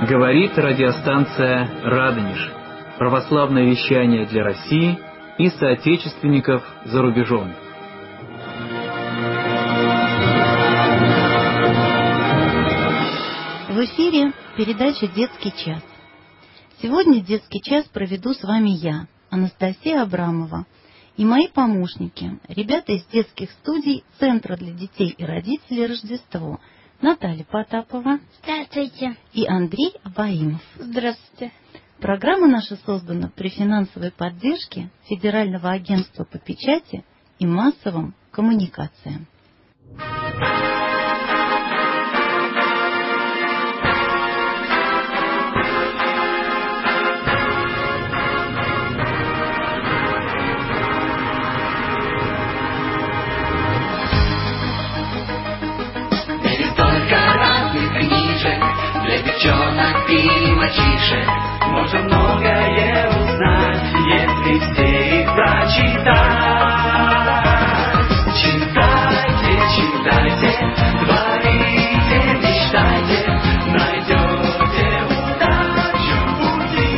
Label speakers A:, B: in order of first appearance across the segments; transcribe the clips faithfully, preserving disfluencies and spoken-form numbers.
A: Говорит радиостанция «Радонеж». Православное вещание для России и соотечественников за рубежом.
B: В эфире передача «Детский час». Сегодня детский час проведу с вами я, Анастасия Абрамова, и мои помощники, ребята из детских студий Центра для детей и родителей «Рождество», Наталья Потапова.
C: Здравствуйте.
B: И Андрей Абаимов.
C: Здравствуйте.
B: Программа наша создана при финансовой поддержке Федерального агентства по печати и массовым коммуникациям.
D: Девчонок и мальчишек можно многое узнать, если все их прочитать. Читайте, читайте, творите, мечтайте, найдете удачу в пути.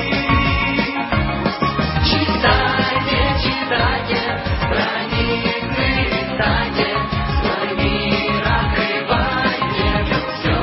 D: Читайте, читайте, страницы листайте, свой мир открывайте, в нем все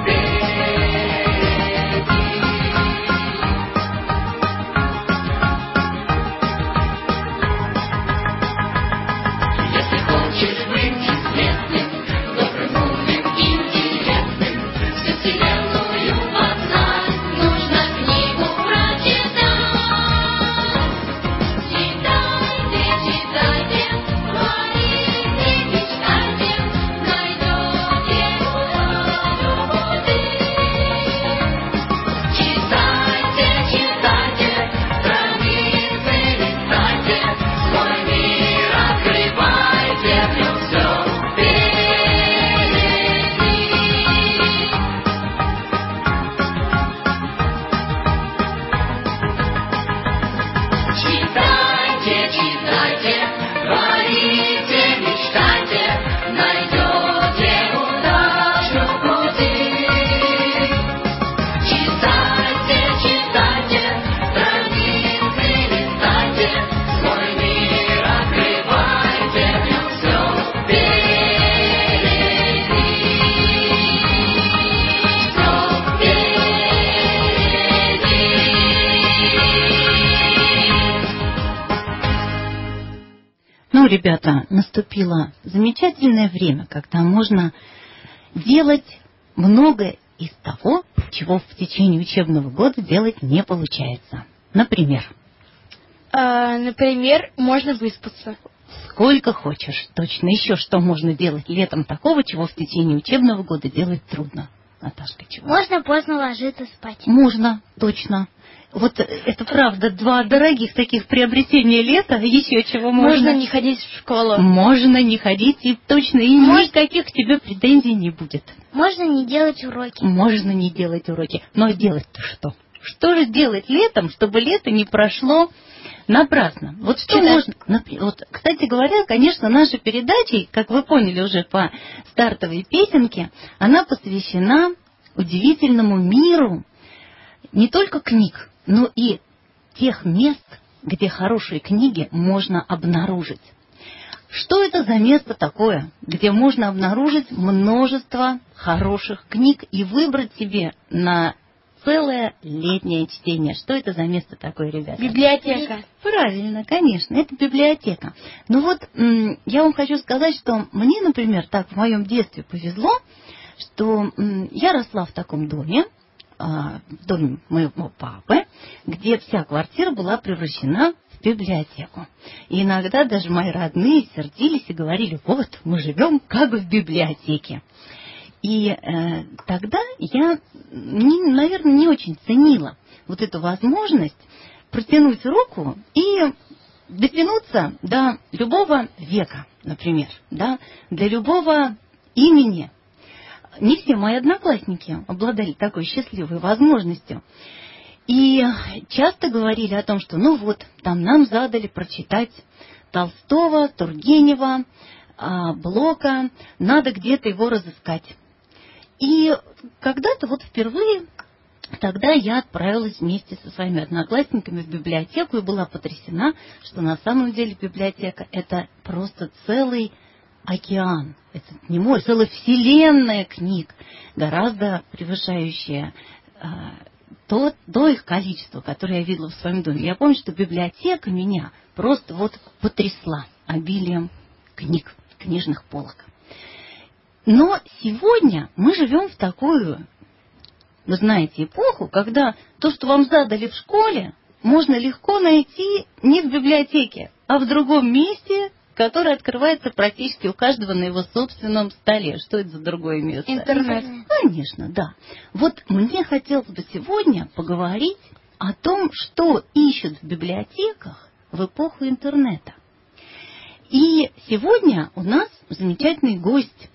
B: Ну, ребята, наступило замечательное время, когда можно делать многое из того, чего в течение учебного года делать не получается. Например?
C: А, например, можно выспаться.
B: Сколько хочешь. Точно. Еще что можно делать летом такого, чего в течение учебного года делать трудно? Наташка, чего?
C: Можно поздно ложиться спать.
B: Можно, точно. Вот это правда, два дорогих таких приобретения лета, еще чего можно.
C: Можно не ходить в школу.
B: Можно не ходить, и точно, и
C: Может...
B: никаких к тебе претензий не будет.
C: Можно не делать уроки.
B: Можно не делать уроки. Но делать-то что? Что же делать летом, чтобы лето не прошло напрасно? Вот что
C: Читать.
B: можно... Вот, кстати говоря, конечно, наша передача, как вы поняли уже по стартовой песенке, она посвящена удивительному миру не только книг, но и тех мест, где хорошие книги можно обнаружить. Что это за место такое, где можно обнаружить множество хороших книг и выбрать себе на целое летнее чтение? Что это за место такое, ребята?
C: Библиотека.
B: Правильно, конечно, это библиотека. Но вот я вам хочу сказать, что мне, например, так в моем детстве повезло, что я росла в таком доме, в доме моего папы, где вся квартира была превращена в библиотеку. И иногда даже мои родные сердились и говорили: вот, мы живем как в библиотеке. И э, тогда я, не, наверное, не очень ценила вот эту возможность протянуть руку и дотянуться до любого века, например, да, до любого имени. Не все мои одноклассники обладали такой счастливой возможностью. И часто говорили о том, что ну вот, там нам задали прочитать Толстого, Тургенева, Блока, надо где-то его разыскать. И когда-то вот впервые тогда я отправилась вместе со своими одноклассниками в библиотеку и была потрясена, что на самом деле библиотека – это просто целый океан. Это не море, целая вселенная книг, гораздо превышающая э, то, то их количество, которое я видела в своем доме. Я помню, что библиотека меня просто вот потрясла обилием книг, книжных полок. Но сегодня мы живем в такую, вы знаете, эпоху, когда то, что вам задали в школе, можно легко найти не в библиотеке, а в другом месте, которое открывается практически у каждого на его собственном столе. Что это за другое место?
C: Интернет.
B: Конечно, да. Вот мне хотелось бы сегодня поговорить о том, что ищут в библиотеках в эпоху интернета. И сегодня у нас замечательный гость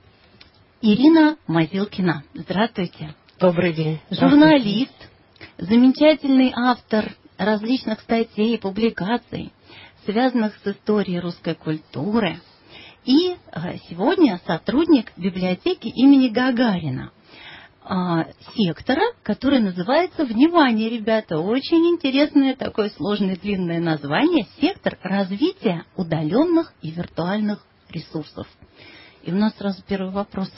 B: Ирина Мазилкина. Здравствуйте.
E: Добрый день.
B: Журналист, замечательный автор различных статей и публикаций, связанных с историей русской культуры. И сегодня сотрудник библиотеки имени Гагарина, сектора, который называется, внимание, ребята, очень интересное такое сложное длинное название, сектор развития удаленных и виртуальных ресурсов. И у нас сразу первый вопрос.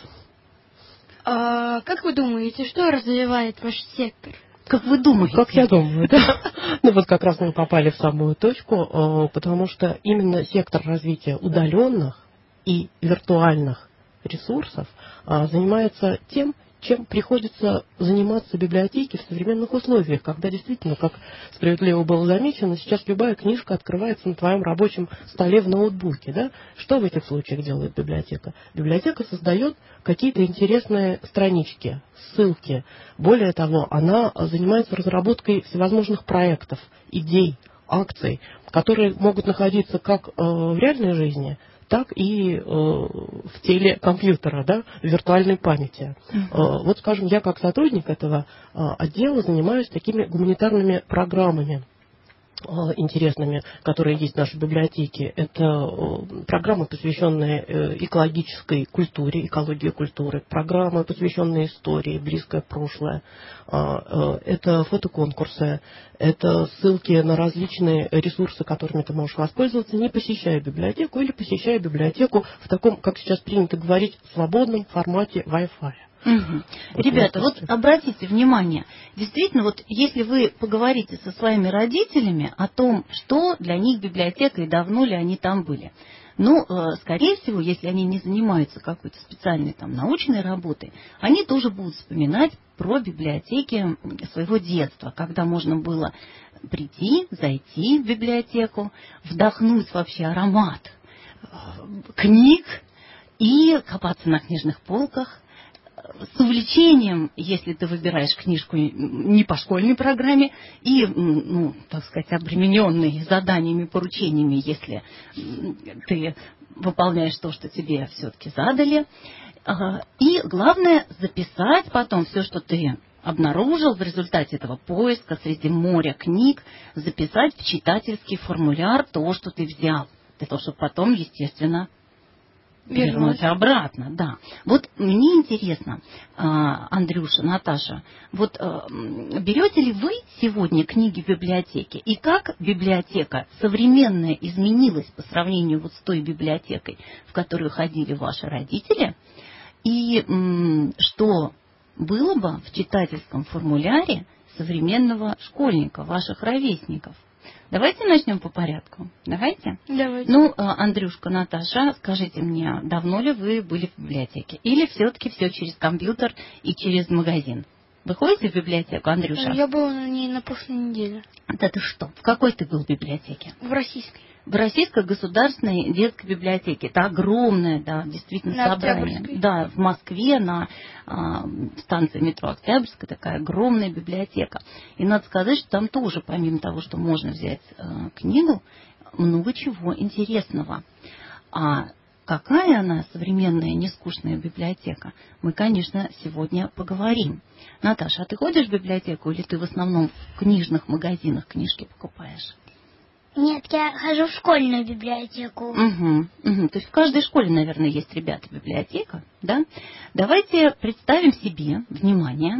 C: А, как вы думаете, что развивает ваш сектор?
B: Как вы думаете?
E: Как я думаю, да. Ну вот как раз мы попали в самую точку, потому что именно сектор развития удаленных и виртуальных ресурсов занимается тем, чем приходится заниматься библиотеке в современных условиях, когда действительно, как справедливо было замечено, сейчас любая книжка открывается на твоем рабочем столе в ноутбуке. Да? Что в этих случаях делает библиотека? Библиотека создает какие-то интересные странички, ссылки. Более того, она занимается разработкой всевозможных проектов, идей, акций, которые могут находиться как в реальной жизни, так и э, в теле компьютера, да, в виртуальной памяти. Uh-huh. Э, вот, скажем, я как сотрудник этого э, отдела занимаюсь такими гуманитарными программами э, интересными, которые есть в нашей библиотеке. Это э, программы, посвященные э, экологической культуре, экологии культуры, программы, посвященные истории, близкое прошлое. Э, э, это фотоконкурсы, это ссылки на различные ресурсы, которыми ты можешь воспользоваться, не посещая библиотеку или посещая библиотеку в таком, как сейчас принято говорить, свободном формате Wi-Fi.
B: Угу. Ребята, вот обратите внимание, действительно, вот если вы поговорите со своими родителями о том, что для них библиотека и давно ли они там были, ну, скорее всего, если они не занимаются какой-то специальной там научной работой, они тоже будут вспоминать про библиотеки своего детства, когда можно было прийти, зайти в библиотеку, вдохнуть вообще аромат книг и копаться на книжных полках, с увлечением, если ты выбираешь книжку не по школьной программе, и, ну, так сказать, обремененный заданиями, поручениями, если ты выполняешь то, что тебе все-таки задали. И главное, записать потом все, что ты обнаружил в результате этого поиска среди моря книг, записать в читательский формуляр то, что ты взял, для того, чтобы потом, естественно, вернуть обратно, да. Вот мне интересно, Андрюша, Наташа, вот берете ли вы сегодня книги в библиотеке? И как библиотека современная изменилась по сравнению вот с той библиотекой, в которую ходили ваши родители? И что было бы в читательском формуляре современного школьника, ваших ровесников? Давайте начнем по порядку. Давайте?
C: Давайте.
B: Ну, Андрюшка, Наташа, скажите мне, давно ли вы были в библиотеке? Или все-таки все через компьютер и через магазин? Вы ходите в библиотеку, Андрюша?
C: Я был на ней на прошлой неделе.
B: Да ты что? В какой ты был в библиотеке?
C: В российской.
B: В Российской государственной детской библиотеке. Это огромное, да, действительно,
C: на
B: собрание. Да, в Москве на а, станции метро Октябрьская такая огромная библиотека. И надо сказать, что там тоже, помимо того, что можно взять а, книгу, много чего интересного. А какая она современная, нескучная библиотека, мы, конечно, сегодня поговорим. Наташа, а ты ходишь в библиотеку или ты в основном в книжных магазинах книжки покупаешь?
C: Нет, я хожу в школьную библиотеку.
B: Угу, угу. То есть в каждой школе, наверное, есть, ребята, библиотека, да? Давайте представим себе, внимание,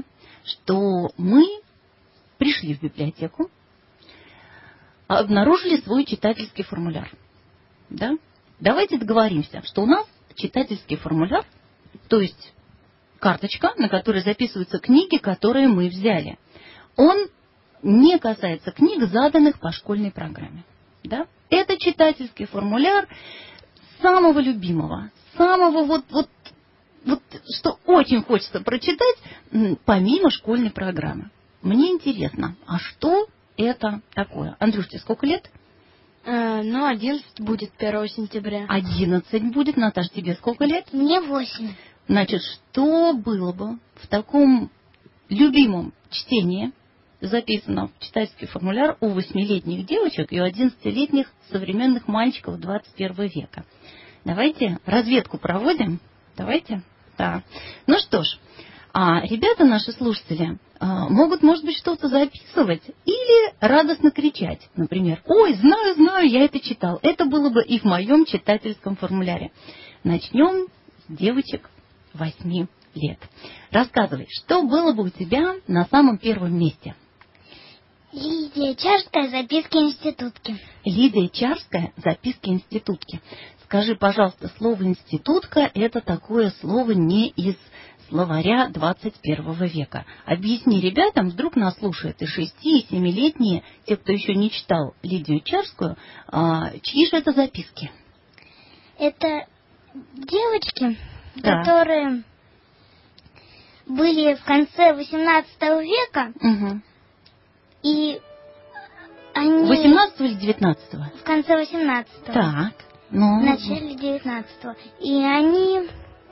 B: что мы пришли в библиотеку, обнаружили свой читательский формуляр. Да? Давайте договоримся, что у нас читательский формуляр, то есть карточка, на которой записываются книги, которые мы взяли. Он не касается книг, заданных по школьной программе. Да? Это читательский формуляр самого любимого, самого вот, вот, вот, что очень хочется прочитать, помимо школьной программы. Мне интересно, а что это такое? Андрюш, тебе сколько лет?
C: Э, ну, одиннадцать будет первого сентября.
B: Одиннадцать будет. Наташа, тебе сколько лет?
C: Мне восемь.
B: Значит, что было бы в таком любимом чтении, записано в читательский формуляр у восьмилетних девочек и у одиннадцатилетних современных мальчиков двадцать первого века? Давайте разведку проводим. Давайте. Да. Ну что ж, а ребята, наши слушатели, могут, может быть, что-то записывать или радостно кричать. Например, ой, знаю, знаю, я это читал. Это было бы и в моем читательском формуляре. Начнем с девочек восьми лет. Рассказывай, что было бы у тебя на самом первом месте?
C: Лидия Чарская, записки институтки.
B: Лидия Чарская, записки институтки. Скажи, пожалуйста, слово «институтка» — это такое слово не из словаря двадцать первого века. Объясни ребятам, вдруг нас слушают и шести, и семилетние, те, кто еще не читал Лидию Чарскую, а, чьи же это записки?
C: Это девочки,
B: Да.
C: которые были в конце восемнадцатого века,
B: Угу.
C: и они...
B: восемнадцатого или девятнадцатого?
C: В конце восемнадцатого.
B: Так. Ну...
C: В начале девятнадцатого. И они...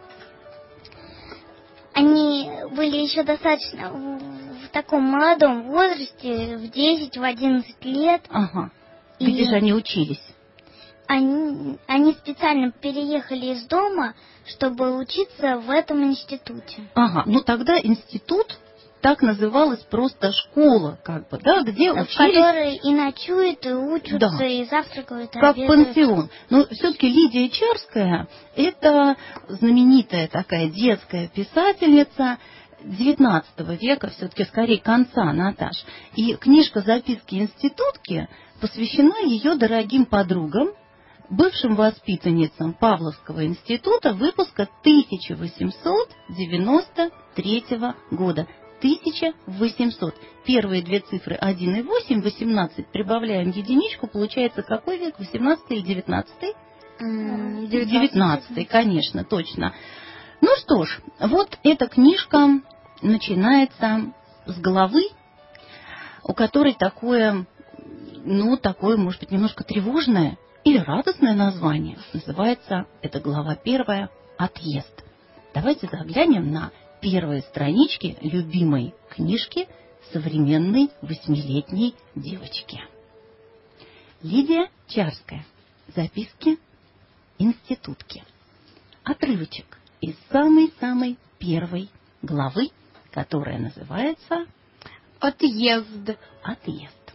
C: Они были еще достаточно в, в таком молодом возрасте, в десять, в одиннадцать лет.
B: Ага. Где
C: И
B: же они учились?
C: Они, они специально переехали из дома, чтобы учиться в этом институте.
B: Ага. Ну тогда институт так называлась просто школа, как бы, да, где
C: В
B: учились...
C: которой и ночуют, и учатся,
B: Да.
C: и завтракают, и
B: Как
C: обедают.
B: пансион. Но все-таки Лидия Чарская – это знаменитая такая детская писательница девятнадцатого века, все-таки скорее конца, Наташ. И книжка «Записки институтки» посвящена ее дорогим подругам, бывшим воспитанницам Павловского института выпуска тысяча восемьсот девяносто третьего года. тысяча восемьсот. Первые две цифры один и восемь, восемнадцать, прибавляем единичку, получается какой век? восемнадцатый или девятнадцатый? девятнадцатый, конечно, точно. Ну что ж, вот эта книжка начинается с главы, у которой такое, ну, такое, может быть, немножко тревожное или радостное название. Называется эта глава первая «Отъезд». Давайте заглянем на первые странички любимой книжки современной восьмилетней девочки. Лидия Чарская. Записки институтки. Отрывочек из самой-самой первой главы, которая называется
C: Отъезд.
B: «Отъезд».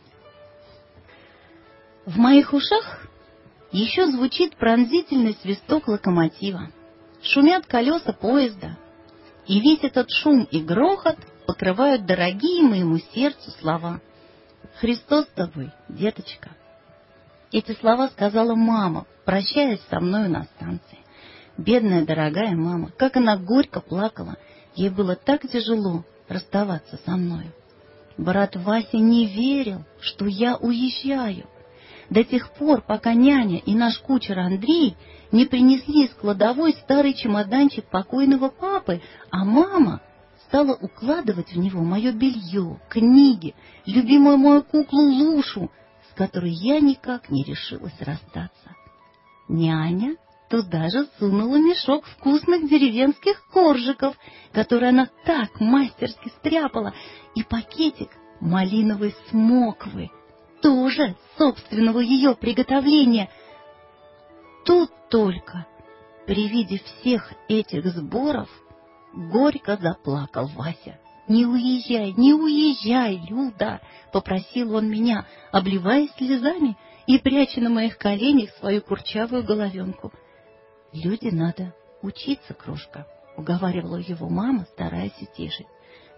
B: В моих ушах еще звучит пронзительный свисток локомотива. Шумят колеса поезда, и весь этот шум и грохот покрывают дорогие моему сердцу слова. «Христос с тобой, деточка». Эти слова сказала мама, прощаясь со мною на станции. Бедная дорогая мама, как она горько плакала. Ей было так тяжело расставаться со мною. Брат Вася не верил, что я уезжаю. До тех пор, пока няня и наш кучер Андрей не принесли из кладовой старый чемоданчик покойного папы, а мама стала укладывать в него мое белье, книги, любимую мою куклу Лушу, с которой я никак не решилась расстаться. Няня туда же сунула мешок вкусных деревенских коржиков, которые она так мастерски стряпала, и пакетик малиновой смоквы, тоже собственного ее приготовления. Тут только при виде всех этих сборов горько заплакал Вася. «Не уезжай, не уезжай, Люда!» — попросил он меня, обливаясь слезами и пряча на моих коленях свою курчавую головенку. «Люде надо учиться, крошка», — уговаривала его мама, стараясь утешить.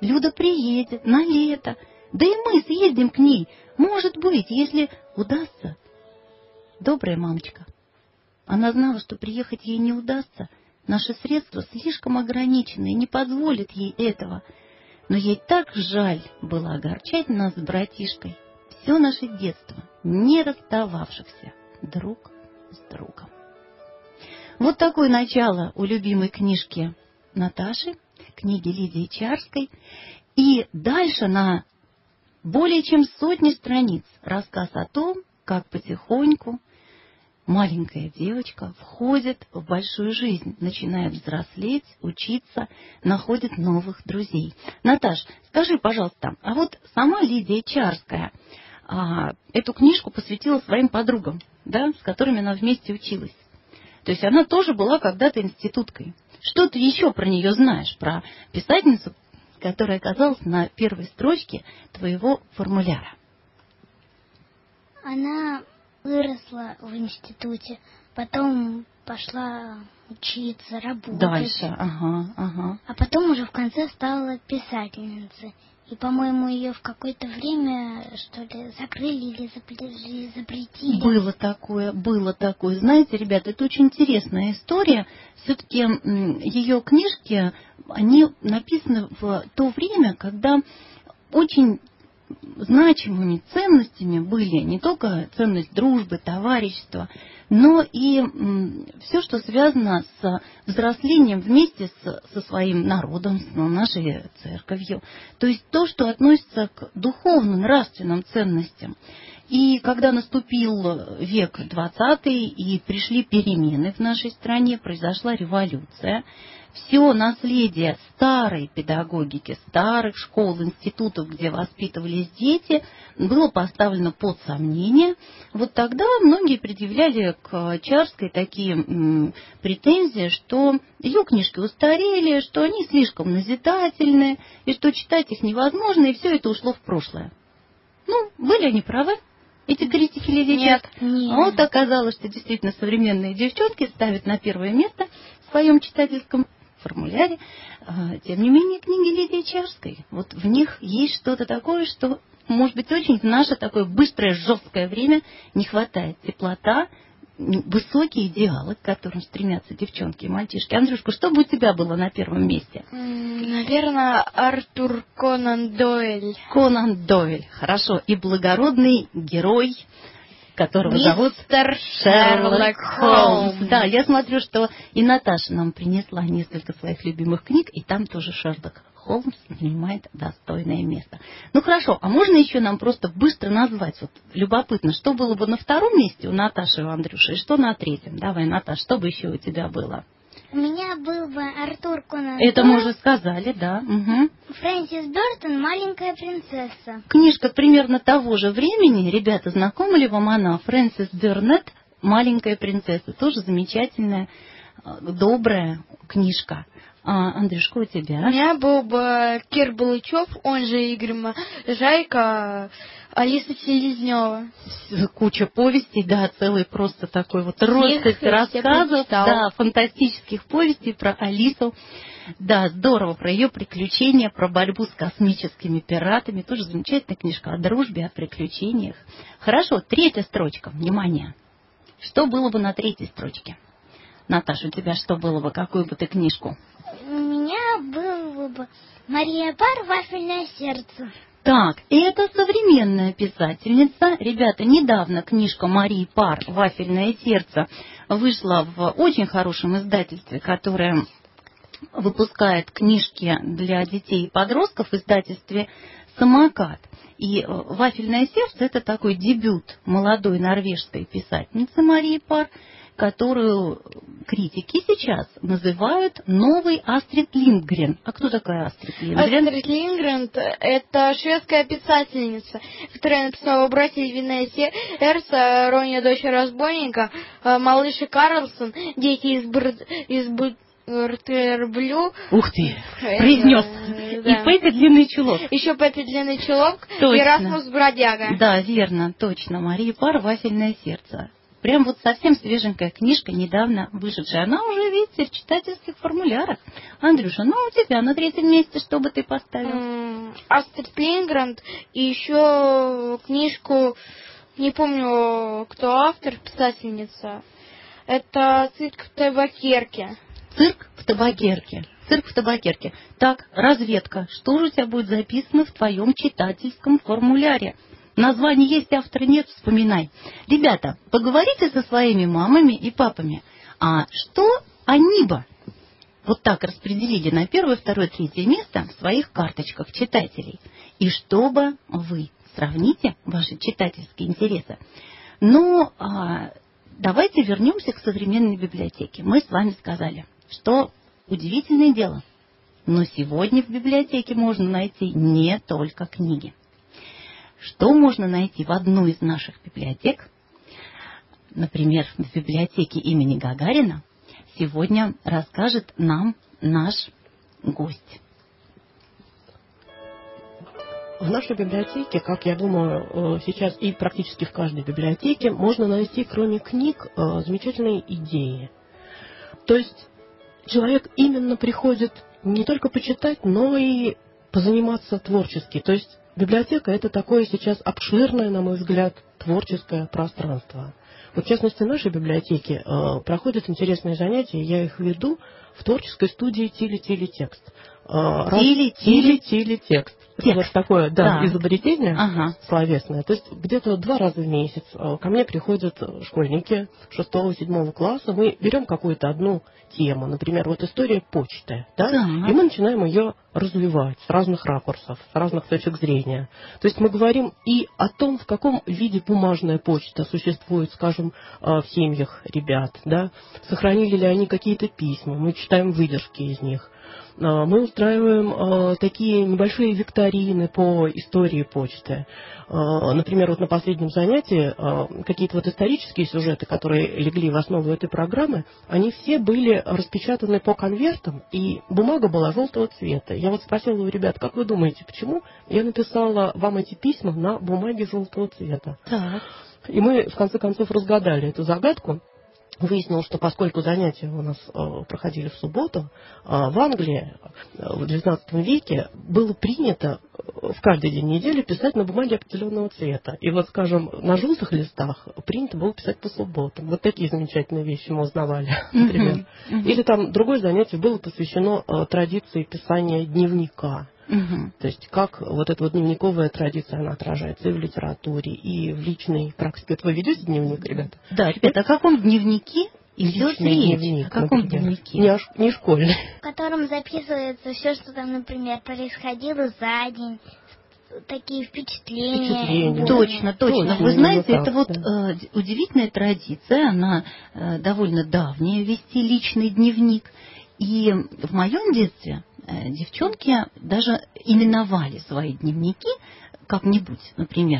B: Люда приедет на лето. Да и мы съездим к ней. Может быть, если удастся. Добрая мамочка. Она знала, что приехать ей не удастся. Наши средства слишком ограничены и не позволят ей этого. Но ей так жаль было огорчать нас с братишкой. Все наше детство, не расстававшихся друг с другом. Вот такое начало у любимой книжки Наташи, книги Лидии Чарской. И дальше на более чем сотни страниц рассказ о том, как потихоньку маленькая девочка входит в большую жизнь, начинает взрослеть, учиться, находит новых друзей. Наташ, скажи, пожалуйста, а вот сама Лидия Чарская а, эту книжку посвятила своим подругам, да, с которыми она вместе училась. То есть она тоже была когда-то институткой. Что ты еще про нее знаешь, про писательницу, которая оказалась на первой строчке твоего формуляра?
C: Она выросла в институте, потом пошла учиться, работать.
B: Дальше, ага, ага.
C: А потом уже в конце стала писательницей. И, по-моему, ее в какое-то время, что ли, закрыли или запретили.
B: Было такое, было такое. Знаете, ребята, это очень интересная история. Все-таки ее книжки, они написаны в то время, когда очень значимыми ценностями были не только ценность дружбы, товарищества, но и м, все, что связано с взрослением вместе с, со своим народом, с нашей церковью. То есть то, что относится к духовным, нравственным ценностям. И когда наступил век двадцатый и пришли перемены в нашей стране, произошла революция, все наследие старой педагогики, старых школ, институтов, где воспитывались дети, было поставлено под сомнение. Вот тогда многие предъявляли к Чарской такие м, претензии, что ее книжки устарели, что они слишком назидательны, и что читать их невозможно, и все это ушло в прошлое. Ну, были они правы? Эти критики Лидии Чарской?
C: Нет.
B: А вот оказалось, что действительно современные девчонки ставят на первое место в своем читательском формуляре, тем не менее, книги Лидии Чарской. Вот в них есть что-то такое, что, может быть, очень в наше такое быстрое, жесткое время не хватает. Теплота, высокие идеалы, к которым стремятся девчонки и мальчишки. Андрюшка, что бы у тебя было на первом месте?
F: Наверное, Артур Конан Дойль.
B: Конан Дойль, хорошо. И благородный герой, которого зовут Шерлок Холмс. Да, я смотрю, что и Наташа нам принесла несколько своих любимых книг, и там тоже Шерлок Холмс занимает достойное место. Ну хорошо, а можно еще нам просто быстро назвать? Вот любопытно, что было бы на втором месте у Наташи и у Андрюши, и что на третьем? Давай, Наташ, что бы еще у тебя было?
C: У меня был бы Артур Конан
B: Это
C: Дойль.
B: мы уже сказали, да. Угу.
C: Фрэнсис Бёртон «Маленькая принцесса».
B: Книжка примерно того же времени. Ребята, знакома ли вам она? Фрэнсис Бёрнетт «Маленькая принцесса». Тоже замечательная, добрая книжка. А, Андрюшка, у тебя?
F: У меня был бы Кир Балычев, он же Игорь Можайко, Алиса Селезнева.
B: Куча повестей, да, целый просто такой вот россыпь рассказов, да, фантастических повестей про Алису. Да, здорово, про ее приключения, про борьбу с космическими пиратами. Тоже замечательная книжка о дружбе, о приключениях. Хорошо, третья строчка, внимание. Что было бы на третьей строчке? Наташа, у тебя что было бы? Какую бы ты книжку?
C: У меня было бы Мария Пар «Вафельное сердце».
B: Так, это современная писательница. Ребята, недавно книжка Марии Пар «Вафельное сердце» вышла в очень хорошем издательстве, которое выпускает книжки для детей и подростков в издательстве «Самокат». И «Вафельное сердце» — это такой дебют молодой норвежской писательницы Марии Пар, которую критики сейчас называют новой Астрид Линдгрен. А кто такая Астрид Линдгрен?
F: Астрид Линдгрен — это шведская писательница, которая написала «Братья львиное сердце», «Ронja, дочь разбойника», «Малыш и Карлсон», «Дети из Бр... из Бр...
B: Ух ты, произнес.
F: Да.
B: И Пеппи длинный чулок.
F: Еще Пеппи длинный чулок.
B: Точно.
F: И Расмус бродяга.
B: Да, верно, точно. Мария Пар «Вафельное сердце». прям вот совсем свеженькая книжка, недавно вышедшая. Она уже, видите, в читательских формулярах. Андрюша, ну у тебя на третьем месте что бы ты поставил?
F: Астрид Линдгрен и еще книжку, не помню, кто автор, писательница. Это «Цирк в табакерке».
B: Цирк в табакерке. Цирк в табакерке. Так, разведка. Что же у тебя будет записано в твоем читательском формуляре? Название есть, автора нет, вспоминай. Ребята, поговорите со своими мамами и папами. А что они бы вот так распределили на первое, второе, третье место в своих карточках читателей? И что бы вы сравните ваши читательские интересы? Ну, а, давайте вернемся к современной библиотеке. Мы с вами сказали, что удивительное дело, но сегодня в библиотеке можно найти не только книги. Что можно найти в одной из наших библиотек? Например, в библиотеке имени Гагарина сегодня расскажет нам наш гость.
E: В нашей библиотеке, как я думаю, сейчас и практически в каждой библиотеке можно найти, кроме книг, замечательные идеи. То есть человек именно приходит не только почитать, но и позаниматься творчески. То есть библиотека – это такое сейчас обширное, на мой взгляд, творческое пространство. Вот, в частности, в нашей библиотеке э, проходят интересные занятия, я их веду в творческой студии «Тили-Тили-Текст». Тили-Тили-Тили-Текст. Это вот такое, да, да. изобретение ага. словесное. То есть где-то два раза в месяц ко мне приходят школьники шестого-седьмого класса. Мы берем какую-то одну тему, например, вот история почты, да? Да. И мы начинаем ее развивать с разных ракурсов, с разных точек зрения. То есть мы говорим и о том, в каком виде бумажная почта существует, скажем, в семьях ребят, да? Сохранили ли они какие-то письма, мы читаем выдержки из них. Мы устраиваем э, такие небольшие викторины по истории почты. Э, например, вот на последнем занятии э, какие-то вот исторические сюжеты, которые легли в основу этой программы, они все были распечатаны по конвертам, и бумага была желтого цвета. Я вот спросила у ребят, как вы думаете, почему я написала вам эти письма на бумаге желтого цвета? Так. И мы, в конце концов, разгадали эту загадку. Выяснилось, что поскольку занятия у нас э, проходили в субботу, э, в Англии э, в девятнадцатом веке было принято в каждый день недели писать на бумаге определенного цвета. И вот, скажем, на желтых листах принято было писать по субботам. Вот такие замечательные вещи мы узнавали, например. Uh-huh. Uh-huh. Или там другое занятие было посвящено э, традиции писания дневника. Угу. То есть как вот эта вот дневниковая традиция, она отражается и в литературе, и в личной практике. Это вы ведете дневник, ребята?
B: Да, ребята, о каком дневнике идет речь? Дневник, о каком например, дневнике?
E: Не, не школьный.
C: В котором записывается все, что там, например, происходило за день. Такие впечатления.
B: впечатления. Точно, точно. точно. Вы знаете, так, это вот да. э, удивительная традиция, она э, довольно давняя, вести личный дневник. И в моем детстве девчонки даже именовали свои дневники как-нибудь. Например,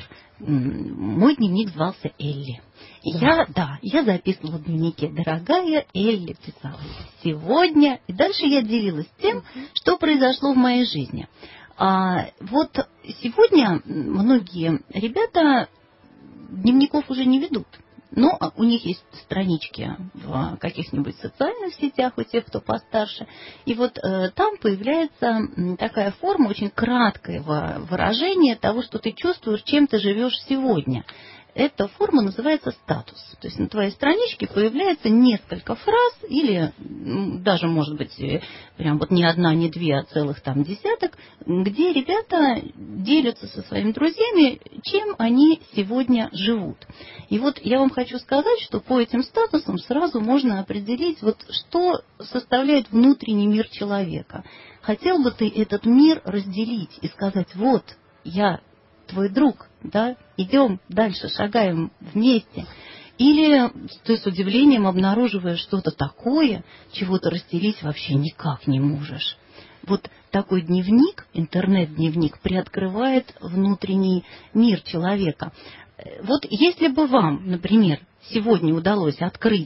B: мой дневник звался Элли. И да. я, да, я записывала в дневнике: дорогая Элли, писала сегодня. И дальше я делилась тем, что произошло в моей жизни. А вот сегодня многие ребята дневников уже не ведут. Но у них есть странички в каких-нибудь социальных сетях, у тех, кто постарше. И вот э, там появляется такая форма, очень краткое выражение того, что ты чувствуешь, чем ты живешь сегодня. Эта форма называется статус. То есть на твоей страничке появляется несколько фраз, или даже, может быть, прям вот не одна, не две, а целых там десяток, где ребята делятся со своими друзьями, чем они сегодня живут. И вот я вам хочу сказать, что по этим статусам сразу можно определить, вот что составляет внутренний мир человека. Хотел бы ты этот мир разделить и сказать: вот, я твой друг, да, идем дальше, шагаем вместе. Или ты с удивлением обнаруживаешь что-то такое, чего ты разделить вообще никак не можешь. Вот такой дневник, интернет-дневник, приоткрывает внутренний мир человека. Вот если бы вам, например, сегодня удалось открыть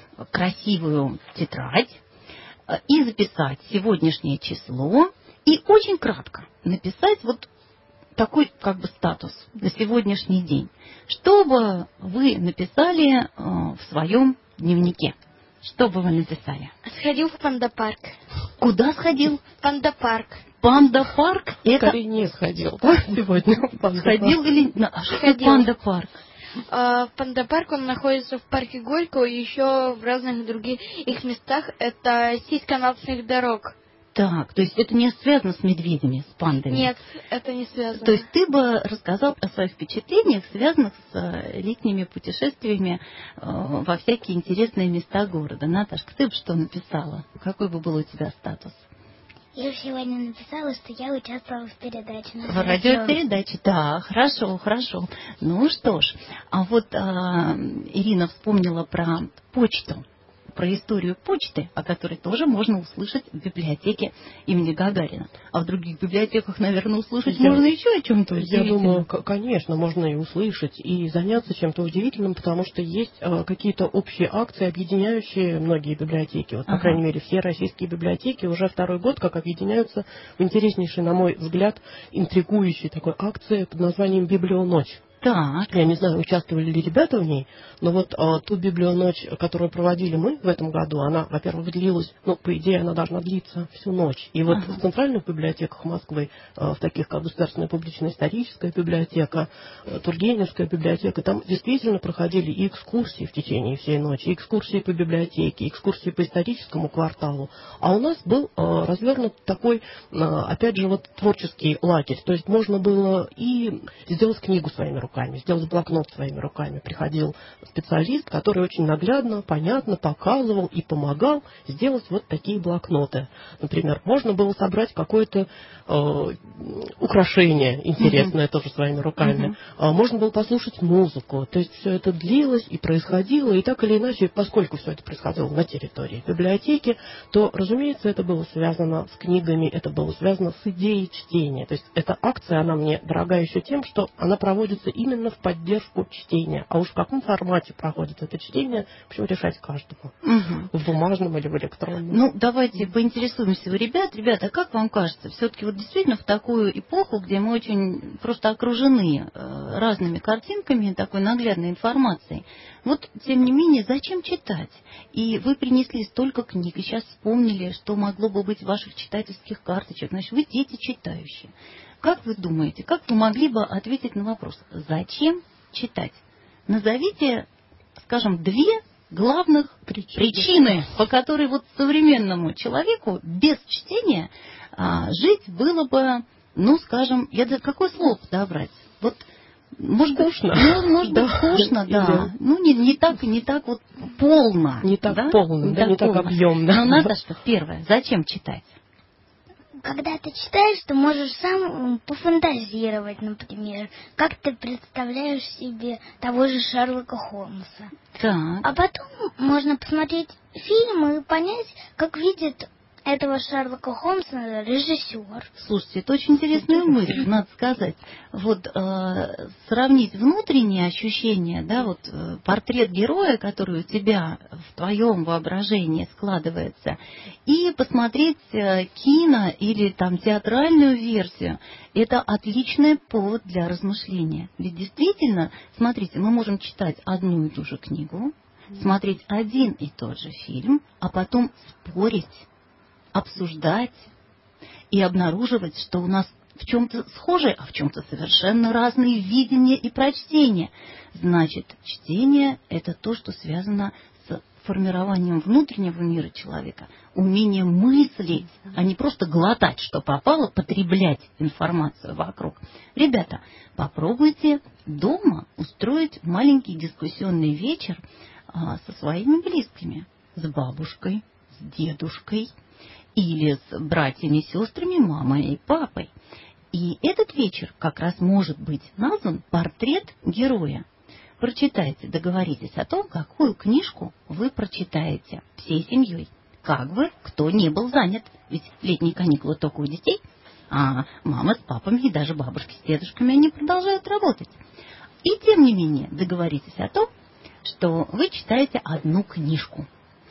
B: красивую тетрадь и записать сегодняшнее число, и очень кратко написать вот такой как бы статус на сегодняшний день. Что бы вы написали э, в своем дневнике? Что бы вы написали?
F: Сходил в панда-парк.
B: Куда сходил?
F: Панда-парк.
B: Панда-парк? Это...
E: Скорее не сходил, да, сегодня в панда-парк.
B: Сходил или... А что
F: Сходил.
B: панда-парк?
F: А, в панда-парк он находится в парке Горького и еще в разных других их местах. Это сеть канатных дорог.
B: Так, то есть это не связано с медведями, с пандами?
F: Нет, это не связано.
B: То есть ты бы рассказал о своих впечатлениях, связанных с э, летними путешествиями э, во всякие интересные места города. Наташка, ты бы что написала? Какой бы был у тебя статус?
C: Я сегодня написала, что я участвовала в передаче.
B: В радиопередаче, да, хорошо, хорошо. Ну что ж, а вот э, Ирина вспомнила про почту, про историю почты, о которой тоже можно услышать в библиотеке имени Гагарина. А в других библиотеках, наверное, услышать
E: Я,
B: можно еще о чем-то
E: Я
B: удивительном.
E: думаю, к- конечно, можно и услышать, и заняться чем-то удивительным, потому что есть э, какие-то общие акции, объединяющие многие библиотеки. Вот, по
B: Ага.
E: крайней мере, все российские библиотеки уже второй год как объединяются в интереснейшей, на мой взгляд, интригующей такой акции под названием «Библионочь».
B: Так.
E: Я не знаю, участвовали ли ребята в ней, но вот а, ту библионочь, которую проводили мы в этом году, она, во-первых, длилась, ну, по идее, она должна длиться всю ночь. И вот
B: Ага.
E: в центральных библиотеках Москвы, а, в таких как Государственная публичная историческая библиотека, а, Тургеневская библиотека, там действительно проходили и экскурсии в течение всей ночи, и экскурсии по библиотеке, и экскурсии по историческому кварталу. А у нас был а, развернут такой, а, опять же, вот творческий лагерь. То есть можно было и сделать книгу своими руками, руками, сделать блокнот своими руками. Приходил специалист, который очень наглядно, понятно показывал и помогал сделать вот такие блокноты. Например, можно было собрать какое-то э, украшение интересное uh-huh. тоже своими руками. Uh-huh. А можно было послушать музыку. То есть все это длилось и происходило, и так или иначе, поскольку все это происходило на территории библиотеки, то, разумеется, это было связано с книгами, это было связано с идеей чтения. То есть эта акция, она мне дорога еще тем, что она проводится именно в поддержку чтения. А уж в каком формате проходит это чтение, в общем, решать каждому.
B: Угу.
E: В бумажном или в электронном.
B: Ну, давайте поинтересуемся у ребят. Ребята, как вам кажется, все-таки вот действительно в такую эпоху, где мы очень просто окружены э, разными картинками, такой наглядной информацией, вот, тем не менее, зачем читать? И вы принесли столько книг, и сейчас вспомнили, что могло бы быть в ваших читательских карточках. Значит, вы дети читающие. Как вы думаете, как вы могли бы ответить на вопрос, зачем читать? Назовите, скажем, две главных причины, причины по которой вот современному человеку без чтения а, жить было бы, ну, скажем, я какое слово подобрать? Вот, может
E: скучно.
B: Быть, ну, может
E: да.
B: быть, скучно, да.
E: да.
B: Ну, не, не так, не так вот полно.
E: Не так
B: да?
E: полно,
B: не
E: да,
B: так,
E: не так
B: полно.
E: объемно.
B: Но, Наташа, первое, зачем читать?
C: Когда ты читаешь, ты можешь сам пофантазировать, например, как ты представляешь себе того же Шерлока Холмса.
B: Так.
C: А потом можно посмотреть фильм и понять, как видит этого Шерлока Холмса режиссер.
B: Слушайте, это очень интересная мысль, надо сказать. Вот э, сравнить внутренние ощущения, да, вот э, портрет героя, который у тебя в твоем воображении складывается, и посмотреть э, кино или там театральную версию, это отличный повод для размышления. Ведь действительно, смотрите, мы можем читать одну и ту же книгу, смотреть один и тот же фильм, а потом спорить, обсуждать и обнаруживать, что у нас в чем-то схожие, а в чем-то совершенно разные видения и прочтения. Значит, чтение – это то, что связано с формированием внутреннего мира человека, умением мыслить, а не просто глотать, что попало, потреблять информацию вокруг. Ребята, попробуйте дома устроить маленький дискуссионный вечер а, со своими близкими, с бабушкой, с дедушкой, или с братьями, сестрами, мамой и папой. И этот вечер как раз может быть назван «Портрет героя». Прочитайте, договоритесь о том, какую книжку вы прочитаете всей семьей. Как бы кто ни был занят. Ведь летние каникулы только у детей, а мама с папами и даже бабушки с дедушками, они продолжают работать. И тем не менее договоритесь о том, что вы читаете одну книжку.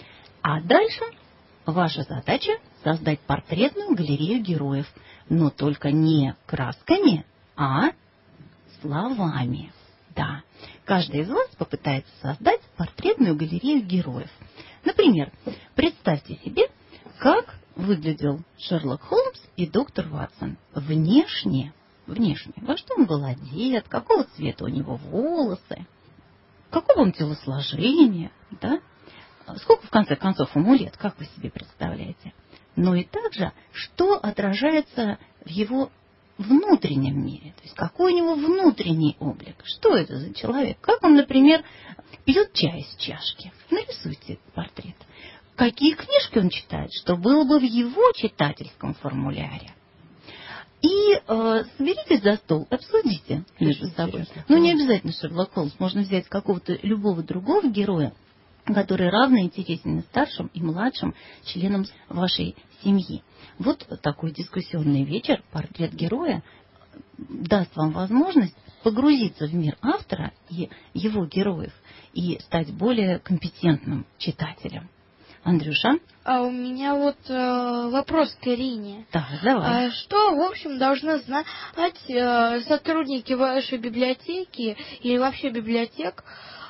B: А дальше ваша задача создать портретную галерею героев, но только не красками, а словами. Да. Каждый из вас попытается создать портретную галерею героев. Например, представьте себе, как выглядел Шерлок Холмс и доктор Ватсон внешне. Внешне. Во что он был одет, какого цвета у него волосы, какого он телосложения, да? Сколько, в конце концов, ему лет, как вы себе представляете? Ну и также, что отражается в его внутреннем мире, то есть какой у него внутренний облик, что это за человек, как он, например, пьет чай из чашки. Нарисуйте этот портрет. Какие книжки он читает, что было бы в его читательском формуляре. И э, соберитесь за стол, обсудите между собой. Ну, не обязательно Шерлок Холмс, можно взять какого-то любого другого героя, который равно интересен и старшим, и младшим членам вашей семьи. Вот такой дискуссионный вечер, портрет героя, даст вам возможность погрузиться в мир автора и его героев и стать более компетентным читателем. Андрюша?
F: А у меня вот э, вопрос к Ирине.
B: Да, давай.
F: А что, в общем, должны знать э, сотрудники вашей библиотеки или вообще библиотек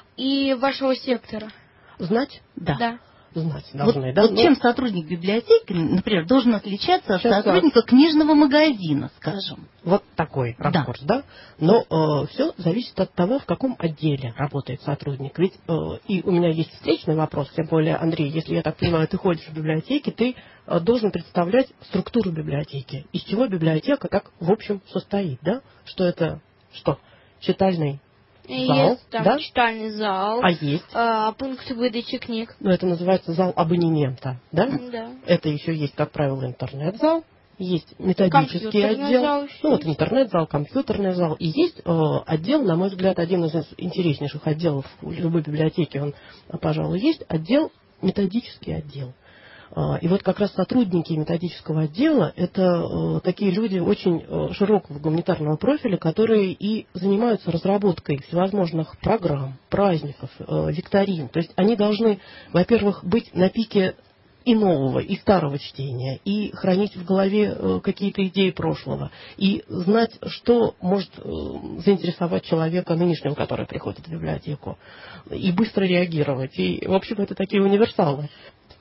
F: и вашего сектора?
E: Знать?
B: Да.
F: Да.
E: Знать
B: Вот,
E: должны, да?
B: вот
E: Но...
B: чем сотрудник библиотеки, например, должен отличаться от
E: Сейчас
B: сотрудника книжного магазина, скажем?
E: Вот такой ракурс, да? Но э, все зависит от того, в каком отделе работает сотрудник. Ведь э, и у меня есть встречный вопрос, тем более, Андрей, если я так понимаю, ты ходишь в библиотеки, ты э, должен представлять структуру библиотеки. Из чего библиотека так в общем состоит, да? Что это, что? Читальный зал,
F: Есть там
E: да?
F: читальный зал,
E: А есть?
F: а, пункт выдачи книг.
E: Ну, это называется зал абонемента, да?
F: Да.
E: Это еще есть, как правило, интернет-зал, есть методический
F: Компьютерный
E: отдел,
F: зал еще
E: ну вот
F: есть.
E: интернет-зал, компьютерный зал, и есть э, отдел, на мой взгляд, один из интереснейших отделов в любой библиотеке, он, пожалуй, есть, отдел, методический отдел. Э, и вот как раз сотрудники методического отдела — это э, такие люди очень э, широкого гуманитарного профиля, которые и занимаются разработкой всевозможных программ, праздников, э, викторин. То есть они должны, во-первых, быть на пике и нового, и старого чтения, и хранить в голове э, какие-то идеи прошлого, и знать, что может э, заинтересовать человека нынешнего, который приходит в библиотеку, и быстро реагировать. И, в общем, это такие универсалы.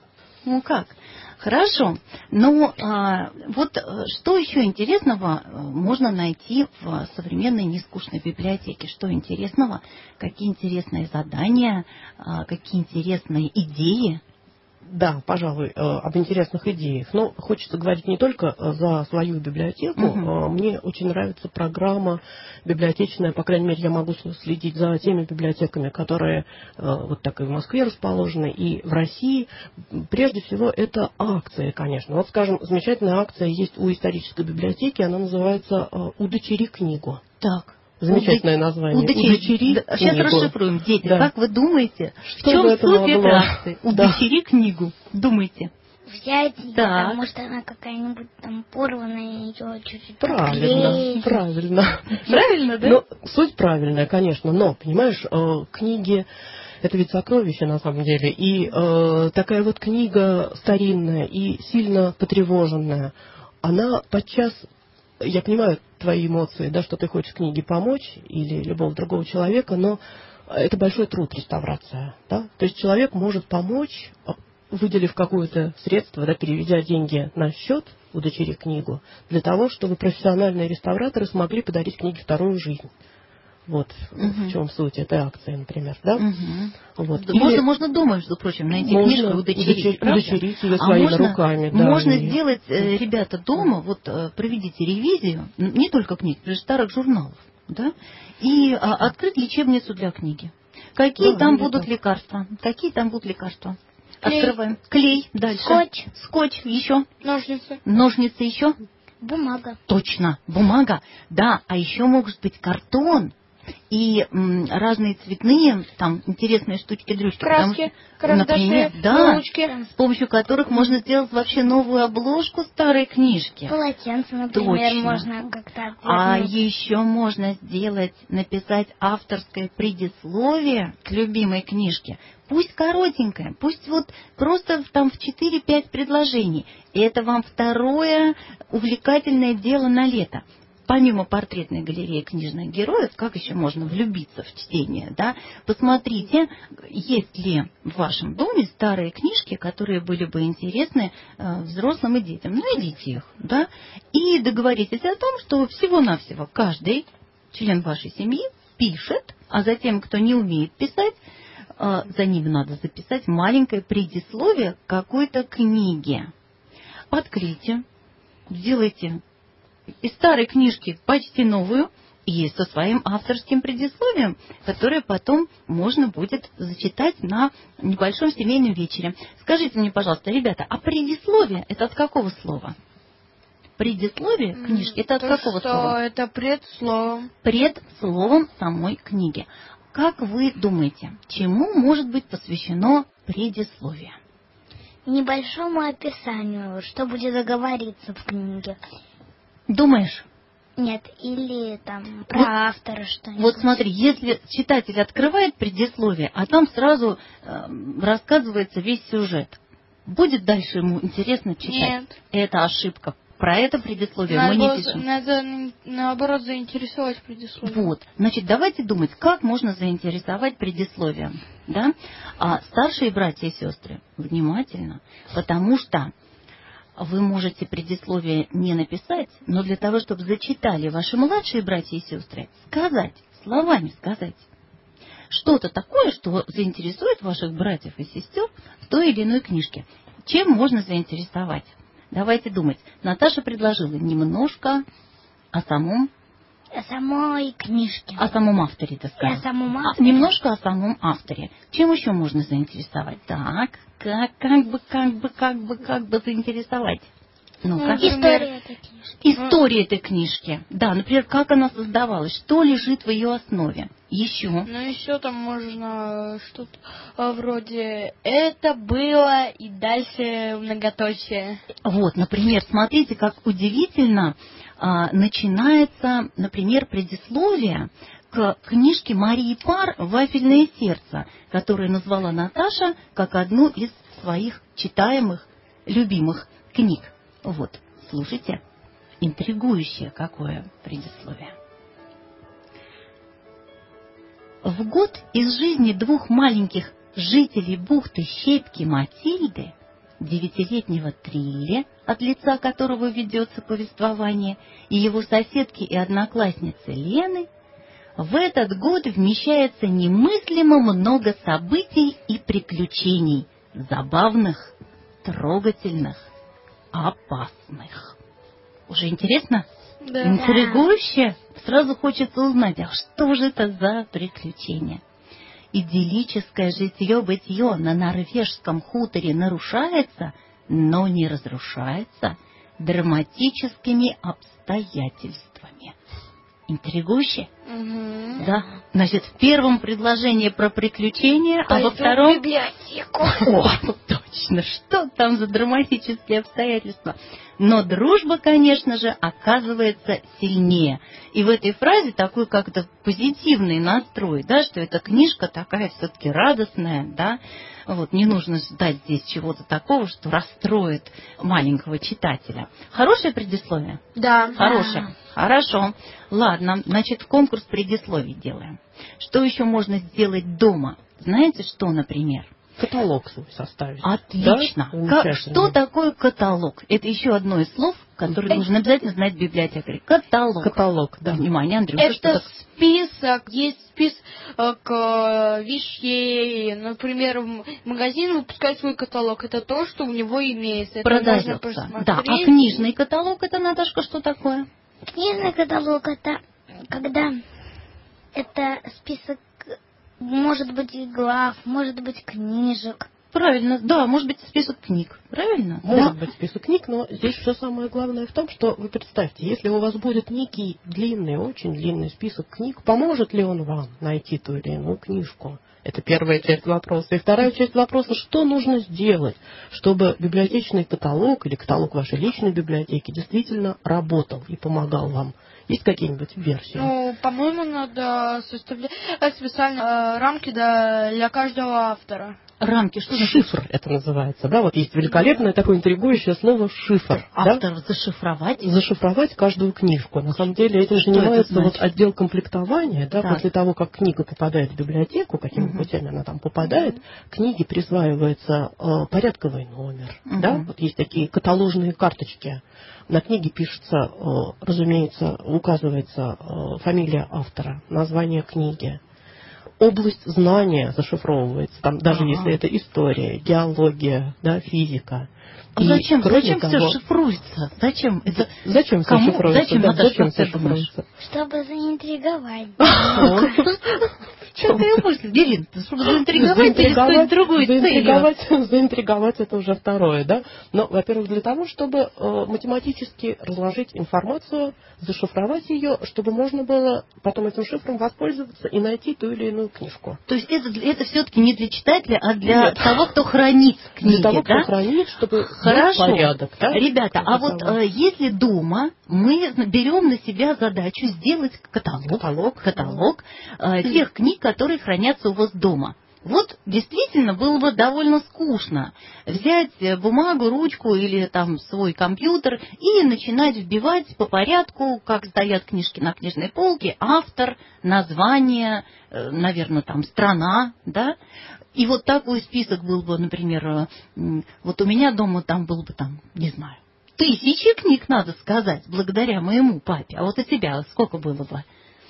B: Ну как? Хорошо. Но а, вот что еще интересного можно найти в современной нескучной библиотеке? Что интересного? Какие интересные задания? А, какие интересные идеи?
E: Да, пожалуй, об интересных идеях. Но хочется говорить не только за свою библиотеку. Uh-huh. Мне очень нравится программа библиотечная. По крайней мере, я могу следить за теми библиотеками, которые вот так и в Москве расположены, и в России. Прежде всего, это акции, конечно. Вот, скажем, замечательная акция есть у исторической библиотеки. Она называется «Удочери книгу».
B: Так.
E: Замечательное название.
B: Удочери.
E: Удочери
B: Да, сейчас расшифруем. Дети,
E: да.
B: Как вы думаете,
E: что
B: в чем суть этой
E: было?
B: акции? Удочери да. книгу. Думайте.
C: Взять,
B: да.
C: потому что она какая-нибудь там порванная, ее чуть-чуть
E: Правильно,
C: поклеить.
E: правильно.
B: Правильно, да?
E: Ну, суть правильная, конечно, но, понимаешь, книги — это ведь сокровище на самом деле. И э, такая вот книга старинная и сильно потревоженная, она подчас... Я понимаю твои эмоции, да, что ты хочешь книге помочь или любого другого человека, но это большой труд, реставрация. Да? То есть человек может помочь, выделив какое-то средство, да, переведя деньги на счет, удочерив книгу, для того, чтобы профессиональные реставраторы смогли подарить книге вторую жизнь. Вот угу. в чем суть этой акции, например, да?
B: Угу.
E: Вот.
B: Да, можно, можно дома, между прочим, найти
E: можно
B: книжку и удочерить,
E: удочерить, удочерить ее своими
B: а можно,
E: руками. Да,
B: можно
E: и...
B: сделать, э, ребята, дома, вот проведите ревизию, не только книг, даже старых журналов, да, и а, открыть лечебницу для книги. Какие да, там будут так. лекарства? Какие там будут лекарства?
F: Клей.
B: Открываем. Клей. Дальше.
C: Скотч.
B: Скотч. Еще.
F: Ножницы.
B: Ножницы еще.
C: Бумага.
B: Точно. Бумага. Да. А еще может быть картон. И м, разные цветные, там, интересные штучки-дрючки.
F: Краски, карандаши,
B: например, да,
F: ручки.
B: с помощью которых можно сделать вообще новую обложку старой книжки.
C: Полотенце, например,
B: Точно.
C: можно как-то...
B: А еще можно сделать, написать авторское предисловие к любимой книжке. Пусть коротенькое, пусть вот просто там в четыре-пять предложений. И это вам второе увлекательное дело на лето. помимо портретной галереи книжных героев, как еще можно влюбиться в чтение, да? Посмотрите, есть ли в вашем доме старые книжки, которые были бы интересны э, взрослым и детям. Найдите их, да? И договоритесь о том, что всего-навсего каждый член вашей семьи пишет, а затем, кто не умеет писать, э, за ним надо записать маленькое предисловие к какой-то книге. Подклейте, сделайте из старой книжки почти новую, и со своим авторским предисловием, которое потом можно будет зачитать на небольшом семейном вечере. Скажите мне, пожалуйста, ребята, а предисловие это от какого слова? Предисловие книжки это от
F: То,
B: какого
F: что
B: слова?
F: Это пред словом.
B: Пред словом самой книги. Как вы думаете, чему может быть посвящено предисловие?
C: Небольшому описанию, что будет говориться в книге.
B: Думаешь?
C: Нет, или там про
B: Вот-
C: автора что-нибудь.
B: Вот смотри, если читатель открывает предисловие, а там сразу э, рассказывается весь сюжет, будет дальше ему интересно читать?
F: Нет.
B: Это ошибка. Про это предисловие мы
F: Надо,
B: не пишем.
F: надо, наоборот, заинтересовать предисловие.
B: Вот, значит, давайте думать, как можно заинтересовать предисловием, да? А старшие братья и сестры, внимательно, потому что вы можете предисловие не написать, но для того, чтобы зачитали ваши младшие братья и сестры, сказать, словами сказать что-то такое, что заинтересует ваших братьев и сестер в той или иной книжке. Чем можно заинтересовать? Давайте думать. Наташа предложила немножко о самом,
C: О самой книжке.
B: о самом авторе, так
C: И
B: сказать.
C: о самом
B: А,
C: авторе.
B: немножко о самом авторе. Чем еще можно заинтересовать? Так, как, как бы, как бы, как бы, как бы заинтересовать? Ну-ка.
C: История этой книжки.
B: История этой книжки. Да, например, как она создавалась, что лежит в ее основе. Еще.
F: Ну, еще там можно что-то а, вроде «это было» и дальше многоточие.
B: Вот, например, смотрите, как удивительно а, начинается, например, предисловие к книжке Марии Пар «Вафельное сердце», которую назвала Наташа как одну из своих читаемых, любимых книг. Вот, слушайте, интригующее какое предисловие. В год из жизни двух маленьких жителей бухты Щепки Матильды, девятилетнего Трилли, от лица которого ведется повествование, и его соседки и одноклассницы Лены, в этот год вмещается немыслимо много событий и приключений, забавных, трогательных, опасных. Уже интересно?
F: Да.
B: Интригующе? Сразу хочется узнать, а что же это за приключения? Идиллическое житье-бытие на норвежском хуторе нарушается, но не разрушается драматическими обстоятельствами. Интригующе?
F: Угу.
B: Да. Значит, в первом предложении про приключения, а во
C: Пойду
B: втором...
C: в библиотеку.
B: О, точно, что там за драматические обстоятельства? Но дружба, конечно же, оказывается сильнее. И в этой фразе такой как-то позитивный настрой, да, что эта книжка такая все-таки радостная, да, вот, не нужно ждать здесь чего-то такого, что расстроит маленького читателя. Хорошее предисловие?
F: Да.
B: Хорошее. Хорошо. Ладно, значит, конкурс предисловий делаем. Что еще можно сделать дома? Знаете, что, например?
E: Каталог свой составить.
B: Отлично.
E: Да?
B: Как- что такое каталог? Это еще одно из слов, которое нужно обязательно знать библиотекарь. Каталог.
E: Каталог, да.
B: Внимание, Андрюша, что
F: Это
B: такое?
F: список, есть список э, вещей. Например, в магазин выпускает свой каталог. Это то, что у него имеется. Это можно
B: Продается. Да, а
F: посмотреть.
B: книжный каталог, это, Наташка, что такое?
C: Книжный каталог это когда это список, может быть, и глав, может быть, книжек.
B: Правильно, да, может быть, список книг. Правильно?
E: Может
B: Да.
E: быть список книг, но здесь все самое главное в том, что вы представьте, если у вас будет некий длинный, очень длинный список книг, поможет ли он вам найти ту или иную книжку? Это первая часть вопроса. И вторая часть вопроса, что нужно сделать, чтобы библиотечный каталог или каталог вашей личной библиотеки действительно работал и помогал вам? Есть какие-нибудь версии?
F: Ну, по-моему, надо составлять специальные э, рамки для, для каждого автора.
B: Рамки, что значит?
E: Шифр это называется, да, вот есть великолепное такое интригующее слово «шифр».
B: Автор
E: да?
B: зашифровать?
E: Зашифровать каждую книжку. На самом деле этим
B: Что
E: занимается
B: это
E: вот
B: значит?
E: отдел комплектования, да,
B: Так.
E: после того, как книга попадает в библиотеку, какими
B: Мгм.
E: путями она там попадает, книге присваивается э, порядковый номер,
B: Мгм.
E: да, вот есть такие каталожные карточки. На книге пишется, э, разумеется, указывается э, фамилия автора, название книги. Область знания зашифровывается, там, даже
B: Ага.
E: если это история, геология, да, физика.
B: А
E: И,
B: зачем,
E: кроме
B: зачем
E: того,
B: все шифруется? Зачем? Это
E: Зачем все
B: кому?
E: шифруется?
B: Зачем,
E: Да,
B: Наташа,
E: зачем
B: как ты
E: все
B: думаешь?
E: шифруется?
C: Чтобы заинтриговать.
B: Что ты мысль, Ирин, чтобы заинтриговать или с другой целью?
E: заинтриговать, заинтриговать это уже второе, да. Но, во-первых, для того, чтобы э, математически разложить информацию, зашифровать ее, чтобы можно было потом этим шифром воспользоваться и найти ту или иную книжку.
B: То есть это, это все-таки не для читателя, а для
E: Нет.
B: того, кто хранит книги,
E: Для того,
B: да?
E: кто хранит, чтобы был
B: Хорошо.
E: порядок. Да?
B: Ребята, а
E: Кроме
B: вот
E: того.
B: э, если дома мы берем на себя задачу сделать каталог,
E: Каталог.
B: каталог э, тех книг, которые хранятся у вас дома. Вот действительно было бы довольно скучно взять э, бумагу, ручку или там свой компьютер и начинать вбивать по порядку, как стоят книжки на книжной полке, автор, название, э, наверное, там страна, да? И вот такой список был бы, например, э, м, вот у меня дома там был бы там, не знаю, тысячи книг, надо сказать, благодаря моему папе. А вот у тебя сколько было бы?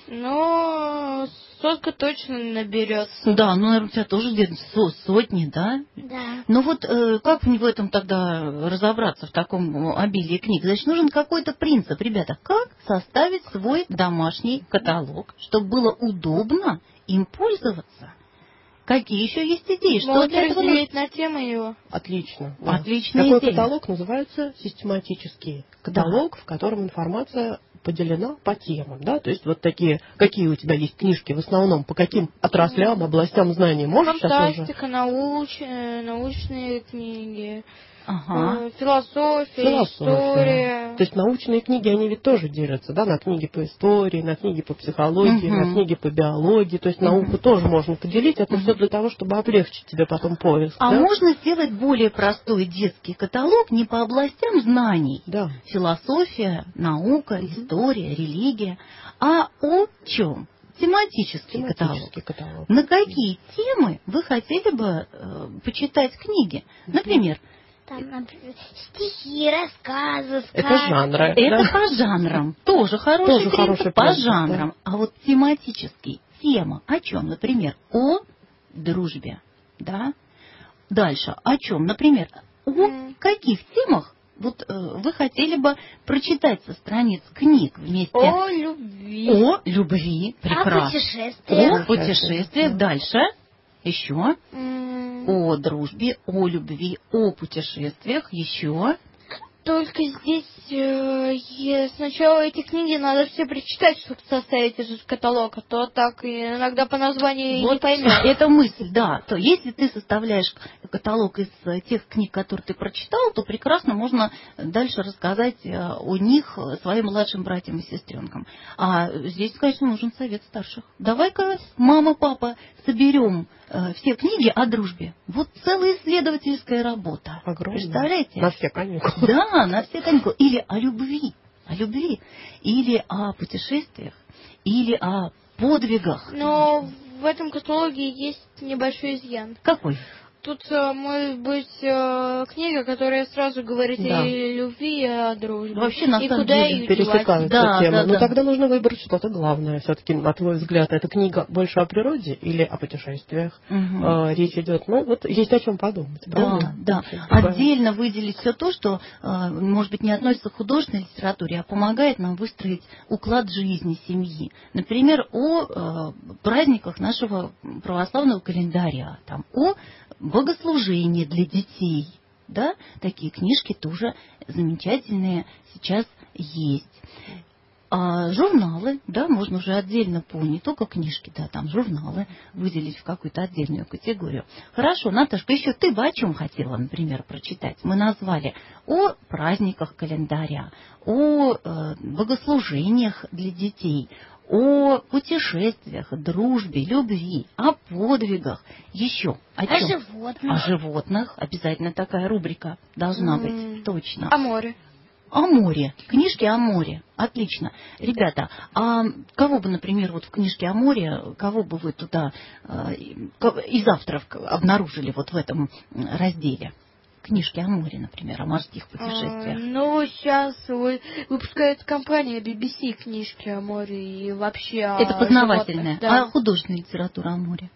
F: Ну, сотка точно наберется.
B: Да, ну, наверное, у тебя тоже где-то со- сотни, да?
C: Да.
B: Ну вот э, как в этом тогда разобраться, в таком обилии книг? Значит, нужен какой-то принцип. Ребята, как составить свой домашний каталог, чтобы было удобно им пользоваться? Какие еще есть идеи? Что
F: Могут
B: для этого
F: разделить
B: нужно?
F: на темы его.
E: Отлично. да.
B: Отличная
E: Такой
B: идея.
E: каталог называется систематический каталог, в котором информация поделена по темам. Да? То есть вот такие, какие у тебя есть книжки в основном, по каким отраслям, областям знаний. Можешь сейчас уже?
F: Фантастика, науч, э, научные книги,
B: Ага.
F: э, философия,
E: Философия.
F: история.
E: То есть научные книги, они ведь тоже делятся, да, на книги по истории, на книги по психологии,
B: Мгм.
E: на книги по биологии. То есть науку
B: Мгм.
E: тоже можно поделить. Это
B: Мгм.
E: все для того, чтобы облегчить тебе потом поиск.
B: А
E: да?
B: можно сделать более простой детский каталог не по областям знаний.
E: Да.
B: Философия, наука, история, религия. А о чем? Тематический,
E: Тематический
B: каталог.
E: каталог.
B: На какие темы вы хотели бы э, почитать книги? Например,
C: Там, например, стихи, рассказы, сказки.
E: Это жанры.
B: это
E: да?
B: по жанрам. Тоже хороший
E: Тоже
B: принцип,
E: хороший
B: по
E: принцип,
B: жанрам. А вот тематический, тема о чем? Например, о дружбе. Да? Дальше, о чем? Например, о
F: М.
B: каких темах вот э, вы хотели бы прочитать со страниц книг вместе?
F: О любви.
B: О любви.
C: О
B: Прекрасно.
C: путешествиях.
B: О путешествиях. Дальше. Еще.
F: М,
B: О дружбе, о любви, о путешествиях. Еще.
F: Только здесь э, е- сначала эти книги надо все прочитать, чтобы составить этот каталог, а то так и иногда по названию и не
B: Вот
F: поймешь.
B: это мысль, да. То если ты составляешь каталог из э, тех книг, которые ты прочитал, то прекрасно можно дальше рассказать э, о них своим младшим братьям и сестренкам. А здесь, конечно, нужен совет старших. Давай-ка, мама, папа, соберем э, все книги о дружбе. Вот целая исследовательская работа.
E: Огромное.
B: Представляете?
E: На все каникулы.
B: Да, на все каникулы. Или о любви, о любви, или о путешествиях, или о подвигах.
F: Но в этом каталоге есть небольшой изъян.
B: Какой?
F: Тут э, может быть э, книга, которая сразу говорит
E: Да.
F: и о любви, и о дружбе.
B: Вообще, на
F: и
B: самом
F: куда
B: деле,
F: ее девать.
E: Пересекаются
B: Да,
E: темы.
B: да,
E: Но
B: да.
E: тогда нужно выбрать что-то главное. Все-таки, на твой взгляд, эта книга больше о природе или о путешествиях?
B: Мгм.
E: Э, речь идет. Ну, вот есть о чем подумать.
B: Да,
E: правда?
B: да.
E: Такое-
B: Отдельно выделить все то, что, э, может быть, не относится к художественной литературе, а помогает нам выстроить уклад жизни семьи. Например, о э, праздниках нашего православного календаря, там, о богослужении для детей. Да? Такие книжки тоже замечательные сейчас есть. А журналы, да, можно уже отдельно по, не только книжки, да, там журналы выделить в какую-то отдельную категорию. Хорошо, Наташка, еще ты бы о чем хотела, например, прочитать? Мы назвали о праздниках календаря, о э, богослужениях для детей, о путешествиях, дружбе, любви, о подвигах, еще о
C: О
B: чем?
C: животных.
B: О животных. Обязательно такая рубрика должна
F: М.
B: быть. Точно.
F: О море.
B: О море. Книжки о море. Отлично. Ребята, а кого бы, например, вот в книжке о море, кого бы вы туда э, из авторов обнаружили вот в этом разделе? Книжки о море, например, о морских путешествиях.
F: А, ну, сейчас выпускает компания би би си книжки о море и вообще о
B: Это познавательная.
F: животных, да.
B: А художественная литература о море?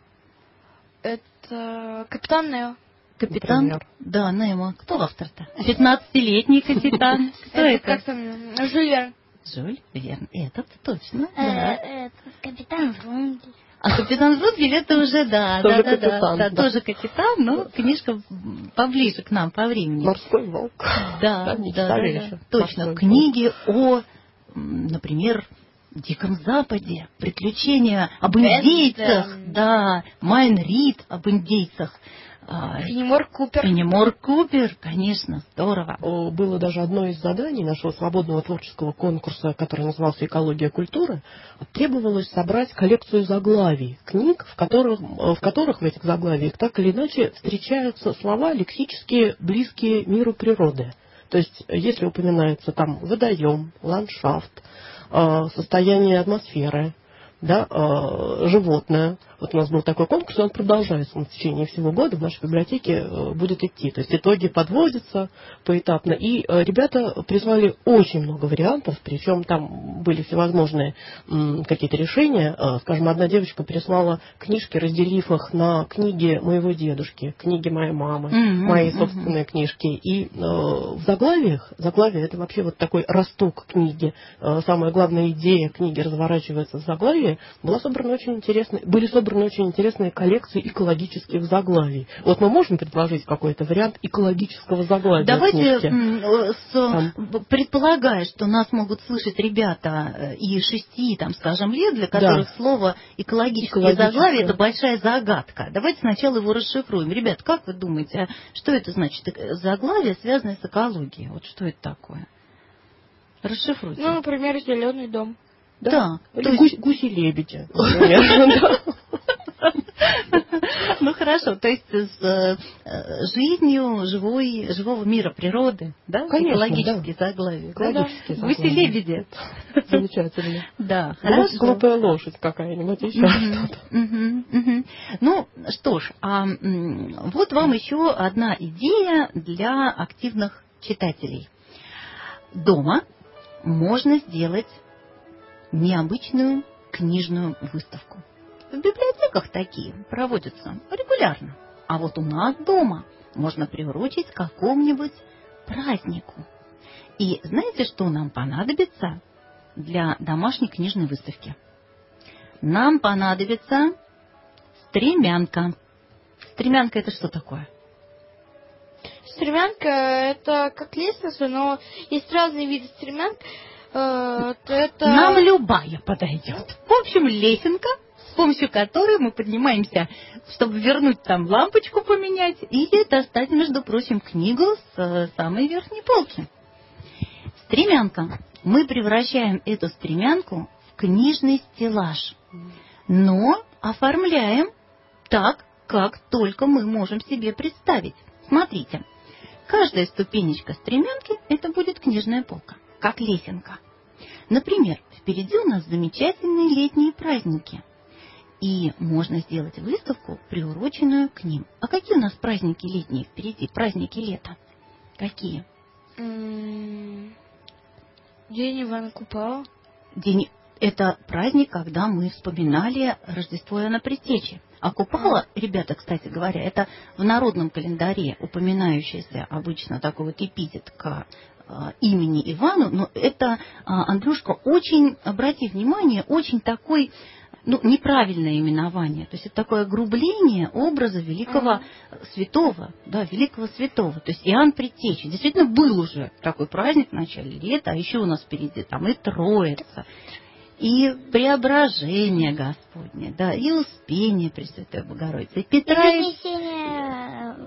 F: Это Капитан Нео.
B: Капитан?
E: Например.
B: Да, Немо. Кто автор-то? пятнадцатилетний капитан. Кто
F: Это
B: это?
F: как там? Жюль Верн.
B: Жюль Верн. Этот точно.
C: Э,
B: Да.
C: это Капитан Врунгель.
B: А капитан Врунгель это уже, да,
E: Тоже
B: да, да, да,
E: капитан,
B: да,
E: да.
B: тоже капитан, но книжка поближе к нам по времени.
E: Морской волк.
B: Да,
E: Да, не
B: да,
E: читали
B: да,
E: еще?
B: точно.
E: Морской
B: Книги о, м, например, Диком Западе, приключения об индейцах,
F: Вестерн.
B: да, Майн Рид об индейцах, а,
F: Фенемор Купер.
B: Фенемор Купер, конечно, здорово.
E: О, Было даже одно из заданий нашего свободного творческого конкурса, который назывался «Экология культуры». Требовалось собрать коллекцию заглавий книг, в которых, в которых в этих заглавиях так или иначе встречаются слова лексически близкие миру природы. То есть, если упоминается там водоем, ландшафт, э, состояние атмосферы, да, э, животное. Вот у нас был такой конкурс, и он продолжается он в течение всего года в нашей библиотеке э, будет идти. То есть итоги подводятся поэтапно. И э, ребята прислали очень много вариантов, причем там были всевозможные м, какие-то решения. Э, скажем, одна девочка прислала книжки, разделив их на книги моего дедушки, книги моей мамы,
B: Мгм,
E: мои
B: мгм.
E: собственные книжки. И э, в заглавиях, заглавие это вообще вот такой росток книги. Э, самая главная идея книги разворачивается в заглавии. Была собрана очень интересная, были собраны очень интересные коллекции экологических заглавий. Вот мы можем предложить какой-то вариант экологического заглавия
B: Давайте,
E: книжки?
B: м, э, с-
E: Там.
B: б- предполагая, что нас могут слышать ребята э, и шести, там, скажем, лет, для которых
E: Да.
B: слово экологическое
E: Экологическое.
B: заглавие – это большая загадка. Давайте сначала его расшифруем. Ребят, как вы думаете, а что это значит? Э, Заглавие, связанное с экологией. Вот что это такое? Расшифруйте.
F: Ну, например, зеленый дом.
B: да.
E: Или
B: то есть-
E: гусь- гуси-лебеди, например. Да.
B: Ну хорошо, то есть с э, э, жизнью живой, живого мира, природы, да?
E: Конечно,
B: Экологические заглавия.
E: Экологические заглавия.
B: Гуси-лебеди.
E: Замечательно.
B: Да,
E: Глуп-
B: хорошо.
E: Глупая лошадь какая-нибудь, еще
B: Мгм,
E: что-то.
B: мгм, мгм. Ну, что ж, а, м, вот вам еще одна идея для активных читателей. Дома можно сделать необычную книжную выставку. В библиотеках такие проводятся регулярно. А вот у нас дома можно приурочить к какому-нибудь празднику. И знаете, что нам понадобится для домашней книжной выставки? Нам понадобится стремянка. Стремянка – это что такое?
F: Стремянка это как лестница, но есть разные виды стремянок. Э, это...
B: Нам любая подойдет. В общем, лесенка, с помощью которой мы поднимаемся, чтобы вернуть там лампочку поменять или достать, между прочим, книгу с э, самой верхней полки. Стремянка. Мы превращаем эту стремянку в книжный стеллаж, но оформляем так, как только мы можем себе представить. Смотрите, каждая ступенечка стремянки – это будет книжная полка, как лесенка. Например, впереди у нас замечательные летние праздники, и можно сделать выставку, приуроченную к ним. А какие у нас праздники летние впереди, праздники лета? Какие?
F: М, День Ивана Купала.
B: День... Это праздник, когда мы вспоминали Рождество Иоанна Предтечи. А Купала, ребята, кстати говоря, это в народном календаре упоминающийся обычно такой вот эпитет к э, имени Ивану, но это, э, Андрюшка, очень, обрати внимание, очень такой, ну, неправильное именование. То есть это такое огрубление образа великого святого, да, великого святого. То есть Иоанн Предтеча. Действительно, был уже такой праздник в начале лета, а еще у нас впереди там и Троица, и Преображение Господне, да, и Успение Пресвятой Богородицы, и Петра и...
C: Вознесение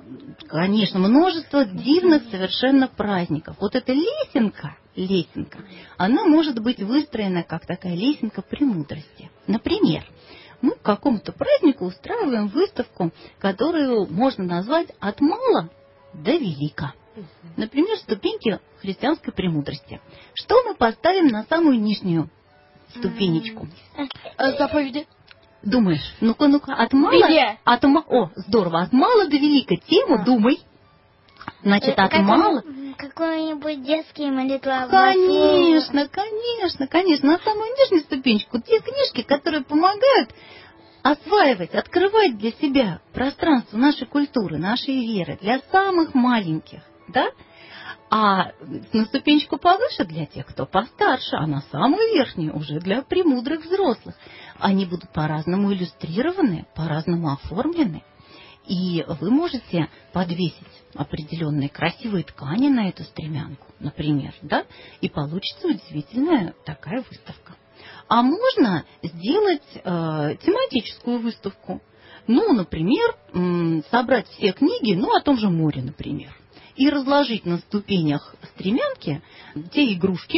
B: Конечно, множество дивных совершенно праздников. Вот эта лесенка, лесенка, она может быть выстроена как такая лесенка премудрости. Например, мы к какому-то празднику устраиваем выставку, которую можно назвать «От мала до велика». Например, ступеньки христианской премудрости. Что мы поставим на самую нижнюю ступенечку?
F: Заповеди.
B: Думаешь, ну-ка, ну-ка, от мала...
F: Библия.
B: От ма... О, здорово, от мала до велика. Тему думай. Значит, от мала...
C: Какой-нибудь детский молитва.
B: Конечно, конечно, конечно. На самую нижнюю ступенечку те книжки, которые помогают осваивать, открывать для себя пространство нашей культуры, нашей веры, для самых маленьких, да? А на ступенечку повыше для тех, кто постарше, а на самую верхнюю уже для премудрых взрослых. Они будут по-разному иллюстрированы, по-разному оформлены. И вы можете подвесить определенные красивые ткани на эту стремянку, например, да, и получится удивительная такая выставка. А можно сделать э, тематическую выставку. Ну, например, м, собрать все книги, ну, о том же море, например, и разложить на ступенях стремянки те игрушки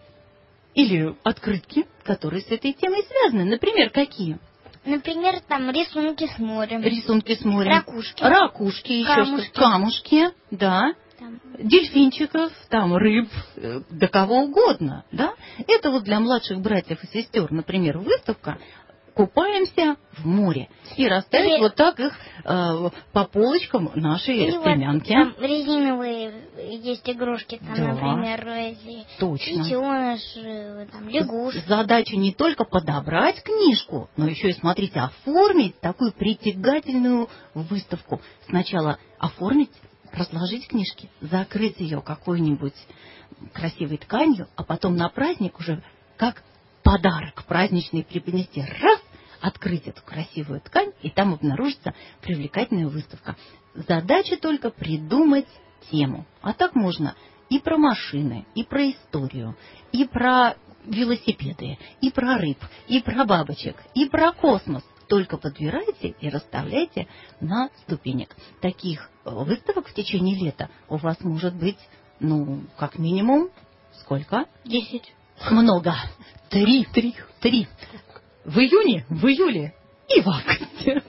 B: или открытки, которые с этой темой связаны. Например, какие?
C: Например, там рисунки с морем.
B: Рисунки с морем.
C: Ракушки.
B: Ракушки, еще
C: Камушки.
B: что камушки, да.
C: Там.
B: Дельфинчиков, там рыб, э, да кого угодно, да. Это вот для младших братьев и сестер, например, выставка «Купаемся в море». И расставить
C: Или...
B: вот так их э, по полочкам нашей
C: Или
B: стремянки.
C: Вот, там резиновые есть игрушки, там,
B: Да.
C: например, эти
B: Точно.
C: детеныши, там, лягушки.
B: Задача не только подобрать книжку, но еще и, смотрите, оформить такую притягательную выставку. Сначала оформить, разложить книжки, закрыть ее какой-нибудь красивой тканью, а потом на праздник уже как подарок праздничный преподнести. Раз, открыть эту красивую ткань, и там обнаружится привлекательная выставка. Задача только придумать тему. А так можно и про машины, и про историю, и про велосипеды, и про рыб, и про бабочек, и про космос. Только подбирайте и расставляйте на ступенек. Таких выставок в течение лета у вас может быть, ну, как минимум, сколько?
F: Десять.
B: Много. Три. Три. Три. В июне, в июле и в августе.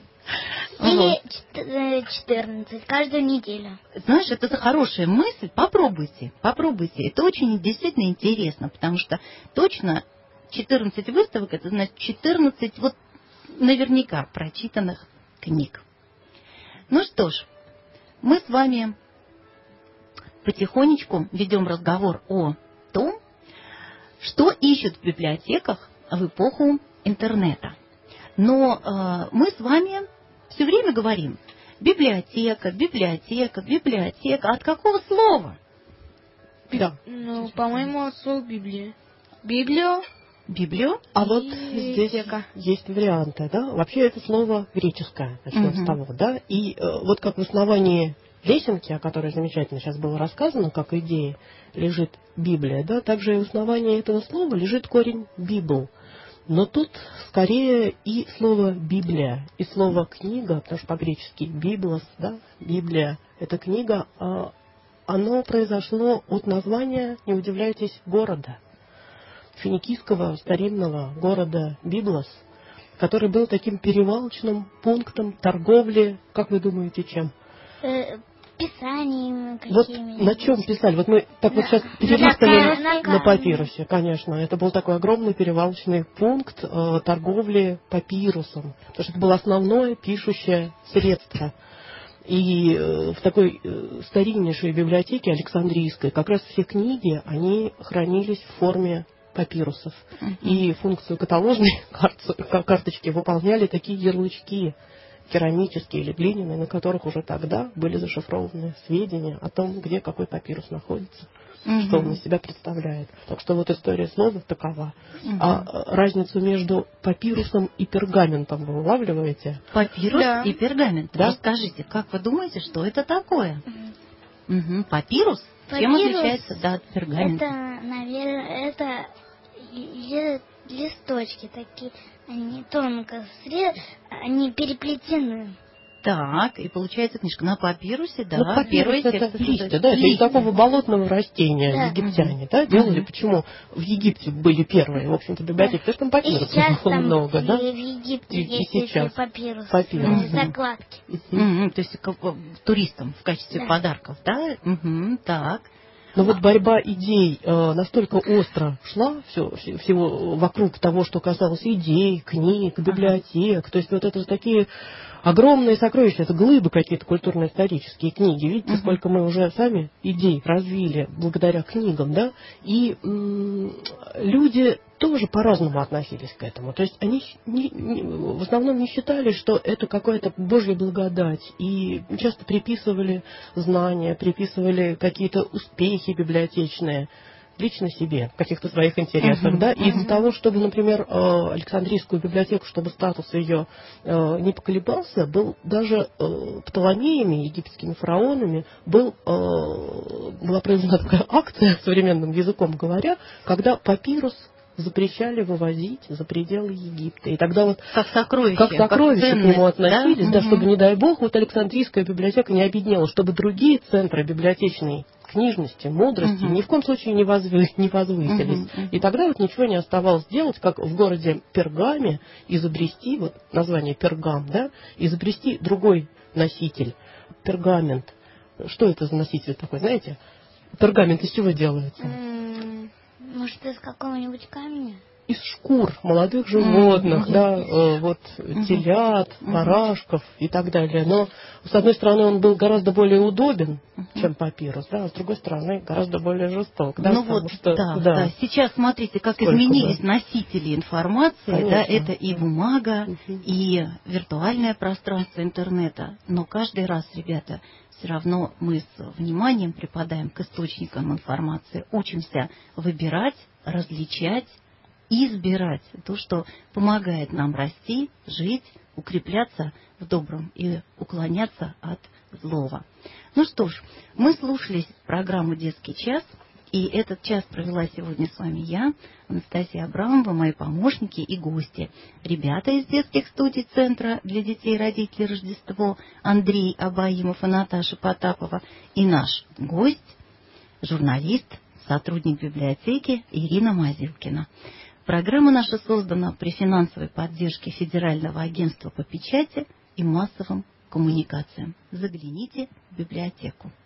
C: Или четырнадцать, каждую неделю.
B: Знаешь, это хорошая мысль. Попробуйте, попробуйте. Это очень действительно интересно, потому что точно четырнадцать выставок, это значит четырнадцать вот наверняка прочитанных книг. Ну что ж, мы с вами потихонечку ведем разговор о том, что ищут в библиотеках в эпоху интернета. Но э, мы с вами все время говорим библиотека, библиотека, библиотека. От какого слова?
E: Да.
F: Ну, по-моему, от слова Библия. Библио.
B: Библио.
E: А вот
F: И
E: здесь
F: тека.
E: есть варианты, да? Вообще это слово греческое, начнем
B: Мгм.
E: с того, да? И э, вот как в основании лесенки, о которой замечательно сейчас было рассказано, как идея, лежит Библия, да, также и в основании этого слова лежит корень «библ». Но тут скорее и слово «библия», и слово «книга», потому что по-гречески «библос», да, «библия» — это книга, а оно произошло от названия, не удивляйтесь, города, финикийского старинного города Библос, который был таким перевалочным пунктом торговли, как вы думаете, чем?
C: Э, Писаниями
E: Вот
C: какими-нибудь.
E: на чем писали? Вот мы так вот сейчас
C: На
E: перелистывали
C: камне.
E: на папирусе, конечно. Это был такой огромный перевалочный пункт э, торговли папирусом, потому что это было основное пишущее средство. И э, в такой э, стариннейшей библиотеке Александрийской как раз все книги, они хранились в форме папирусов.
B: Мгм.
E: И функцию каталожной карт- карточки выполняли такие ярлычки, керамические или глиняные, на которых уже тогда были зашифрованы сведения о том, где какой папирус находится,
B: Мгм.
E: что он из себя представляет. Так что вот история слова такова.
B: Мгм.
E: А э, разницу между папирусом и пергаментом вы улавливаете?
B: Папирус
F: Да.
B: и пергамент.
E: Да.
B: Расскажите, как вы думаете, что это такое? Мгм. Папирус? Чем
C: Папирус
B: отличается да, от пергамента?
C: Это, наверное, это ли- листочки такие, они тонко срез, они переплетены.
B: Так, и получается книжка на папирусе, да.
E: Ну, папирус это
B: тексты,
E: листья, да, это из такого болотного растения
C: Да.
E: египтяне, да, делали. Почему в Египте были первые, в общем-то, библиотеки, потому что там
C: И
E: папирусов
C: сейчас
E: было
C: там
E: много, да?
C: и в Египте
E: И- и
C: есть
E: сейчас.
C: эти папирус,
E: Папирус.
C: э, закладки.
B: Мгм, то есть как, бы, туристам в качестве
C: Да.
B: подарков, да? Мгм, так.
E: Но вот борьба идей э, настолько остро шла все, всего вокруг того, что касалось идей, книг, библиотек. То есть вот это же такие огромные сокровища, это глыбы какие-то культурно-исторические книги. Видите,
B: Мгм.
E: сколько мы уже сами идей развили благодаря книгам, да? И м, люди тоже по-разному относились к этому. То есть они не- не- в основном не считали, что это какая-то Божья благодать. И часто приписывали знания, приписывали какие-то успехи библиотечные лично себе, в каких-то своих интересах.
B: Мгм,
E: Да? И из-за
B: мгм.
E: того, чтобы, например, э, Александрийскую библиотеку, чтобы статус ее э, не поколебался, был даже э, Птоломеями, египетскими фараонами, был, э, была произведена такая акция, современным языком говоря, когда папирус запрещали вывозить за пределы Египта. И тогда вот
B: Как сокровище.
E: как сокровище к нему относились, да,
B: Мгм.
E: чтобы, не дай бог, вот Александрийская библиотека не обеднела, чтобы другие центры библиотечной книжности, мудрости
B: Мгм.
E: ни в коем случае не, возвы- не возвысились.
B: Мгм, мгм.
E: И тогда вот ничего не оставалось делать, как в городе Пергаме изобрести, вот название Пергам, да, изобрести другой носитель, пергамент. Что это за носитель такой, знаете? Пергамент из чего делается?
C: М, Может, из какого-нибудь камня?
E: Из шкур молодых животных,
B: Мгм.
E: да, э, вот телят, барашков и так далее. Но, с одной стороны, он был гораздо более удобен, чем папирус, да, а с другой стороны, гораздо более жесток, да,
B: Ну
E: потому
B: вот,
E: что,
B: да, да. Сейчас смотрите, как
E: Сколько,
B: изменились
E: да.
B: носители информации.
E: Конечно,
B: Да, это и
E: да.
B: бумага,
E: Мгм.
B: и виртуальное пространство интернета. Но каждый раз, ребята, все равно мы с вниманием припадаем к источникам информации, учимся выбирать, различать, избирать то, что помогает нам расти, жить, укрепляться в добром и уклоняться от злого. Ну что ж, мы слушали программу «Детский час», и этот час провела сегодня с вами я, Анастасия Абрамова, мои помощники и гости. Ребята из детских студий Центра для детей и родителей Рождество, Андрей Абаимов и Наташа Потапова, и наш гость, журналист, сотрудник библиотеки Ирина Мазилкина. Программа наша создана при финансовой поддержке Федерального агентства по печати и массовым коммуникациям. Загляните в библиотеку.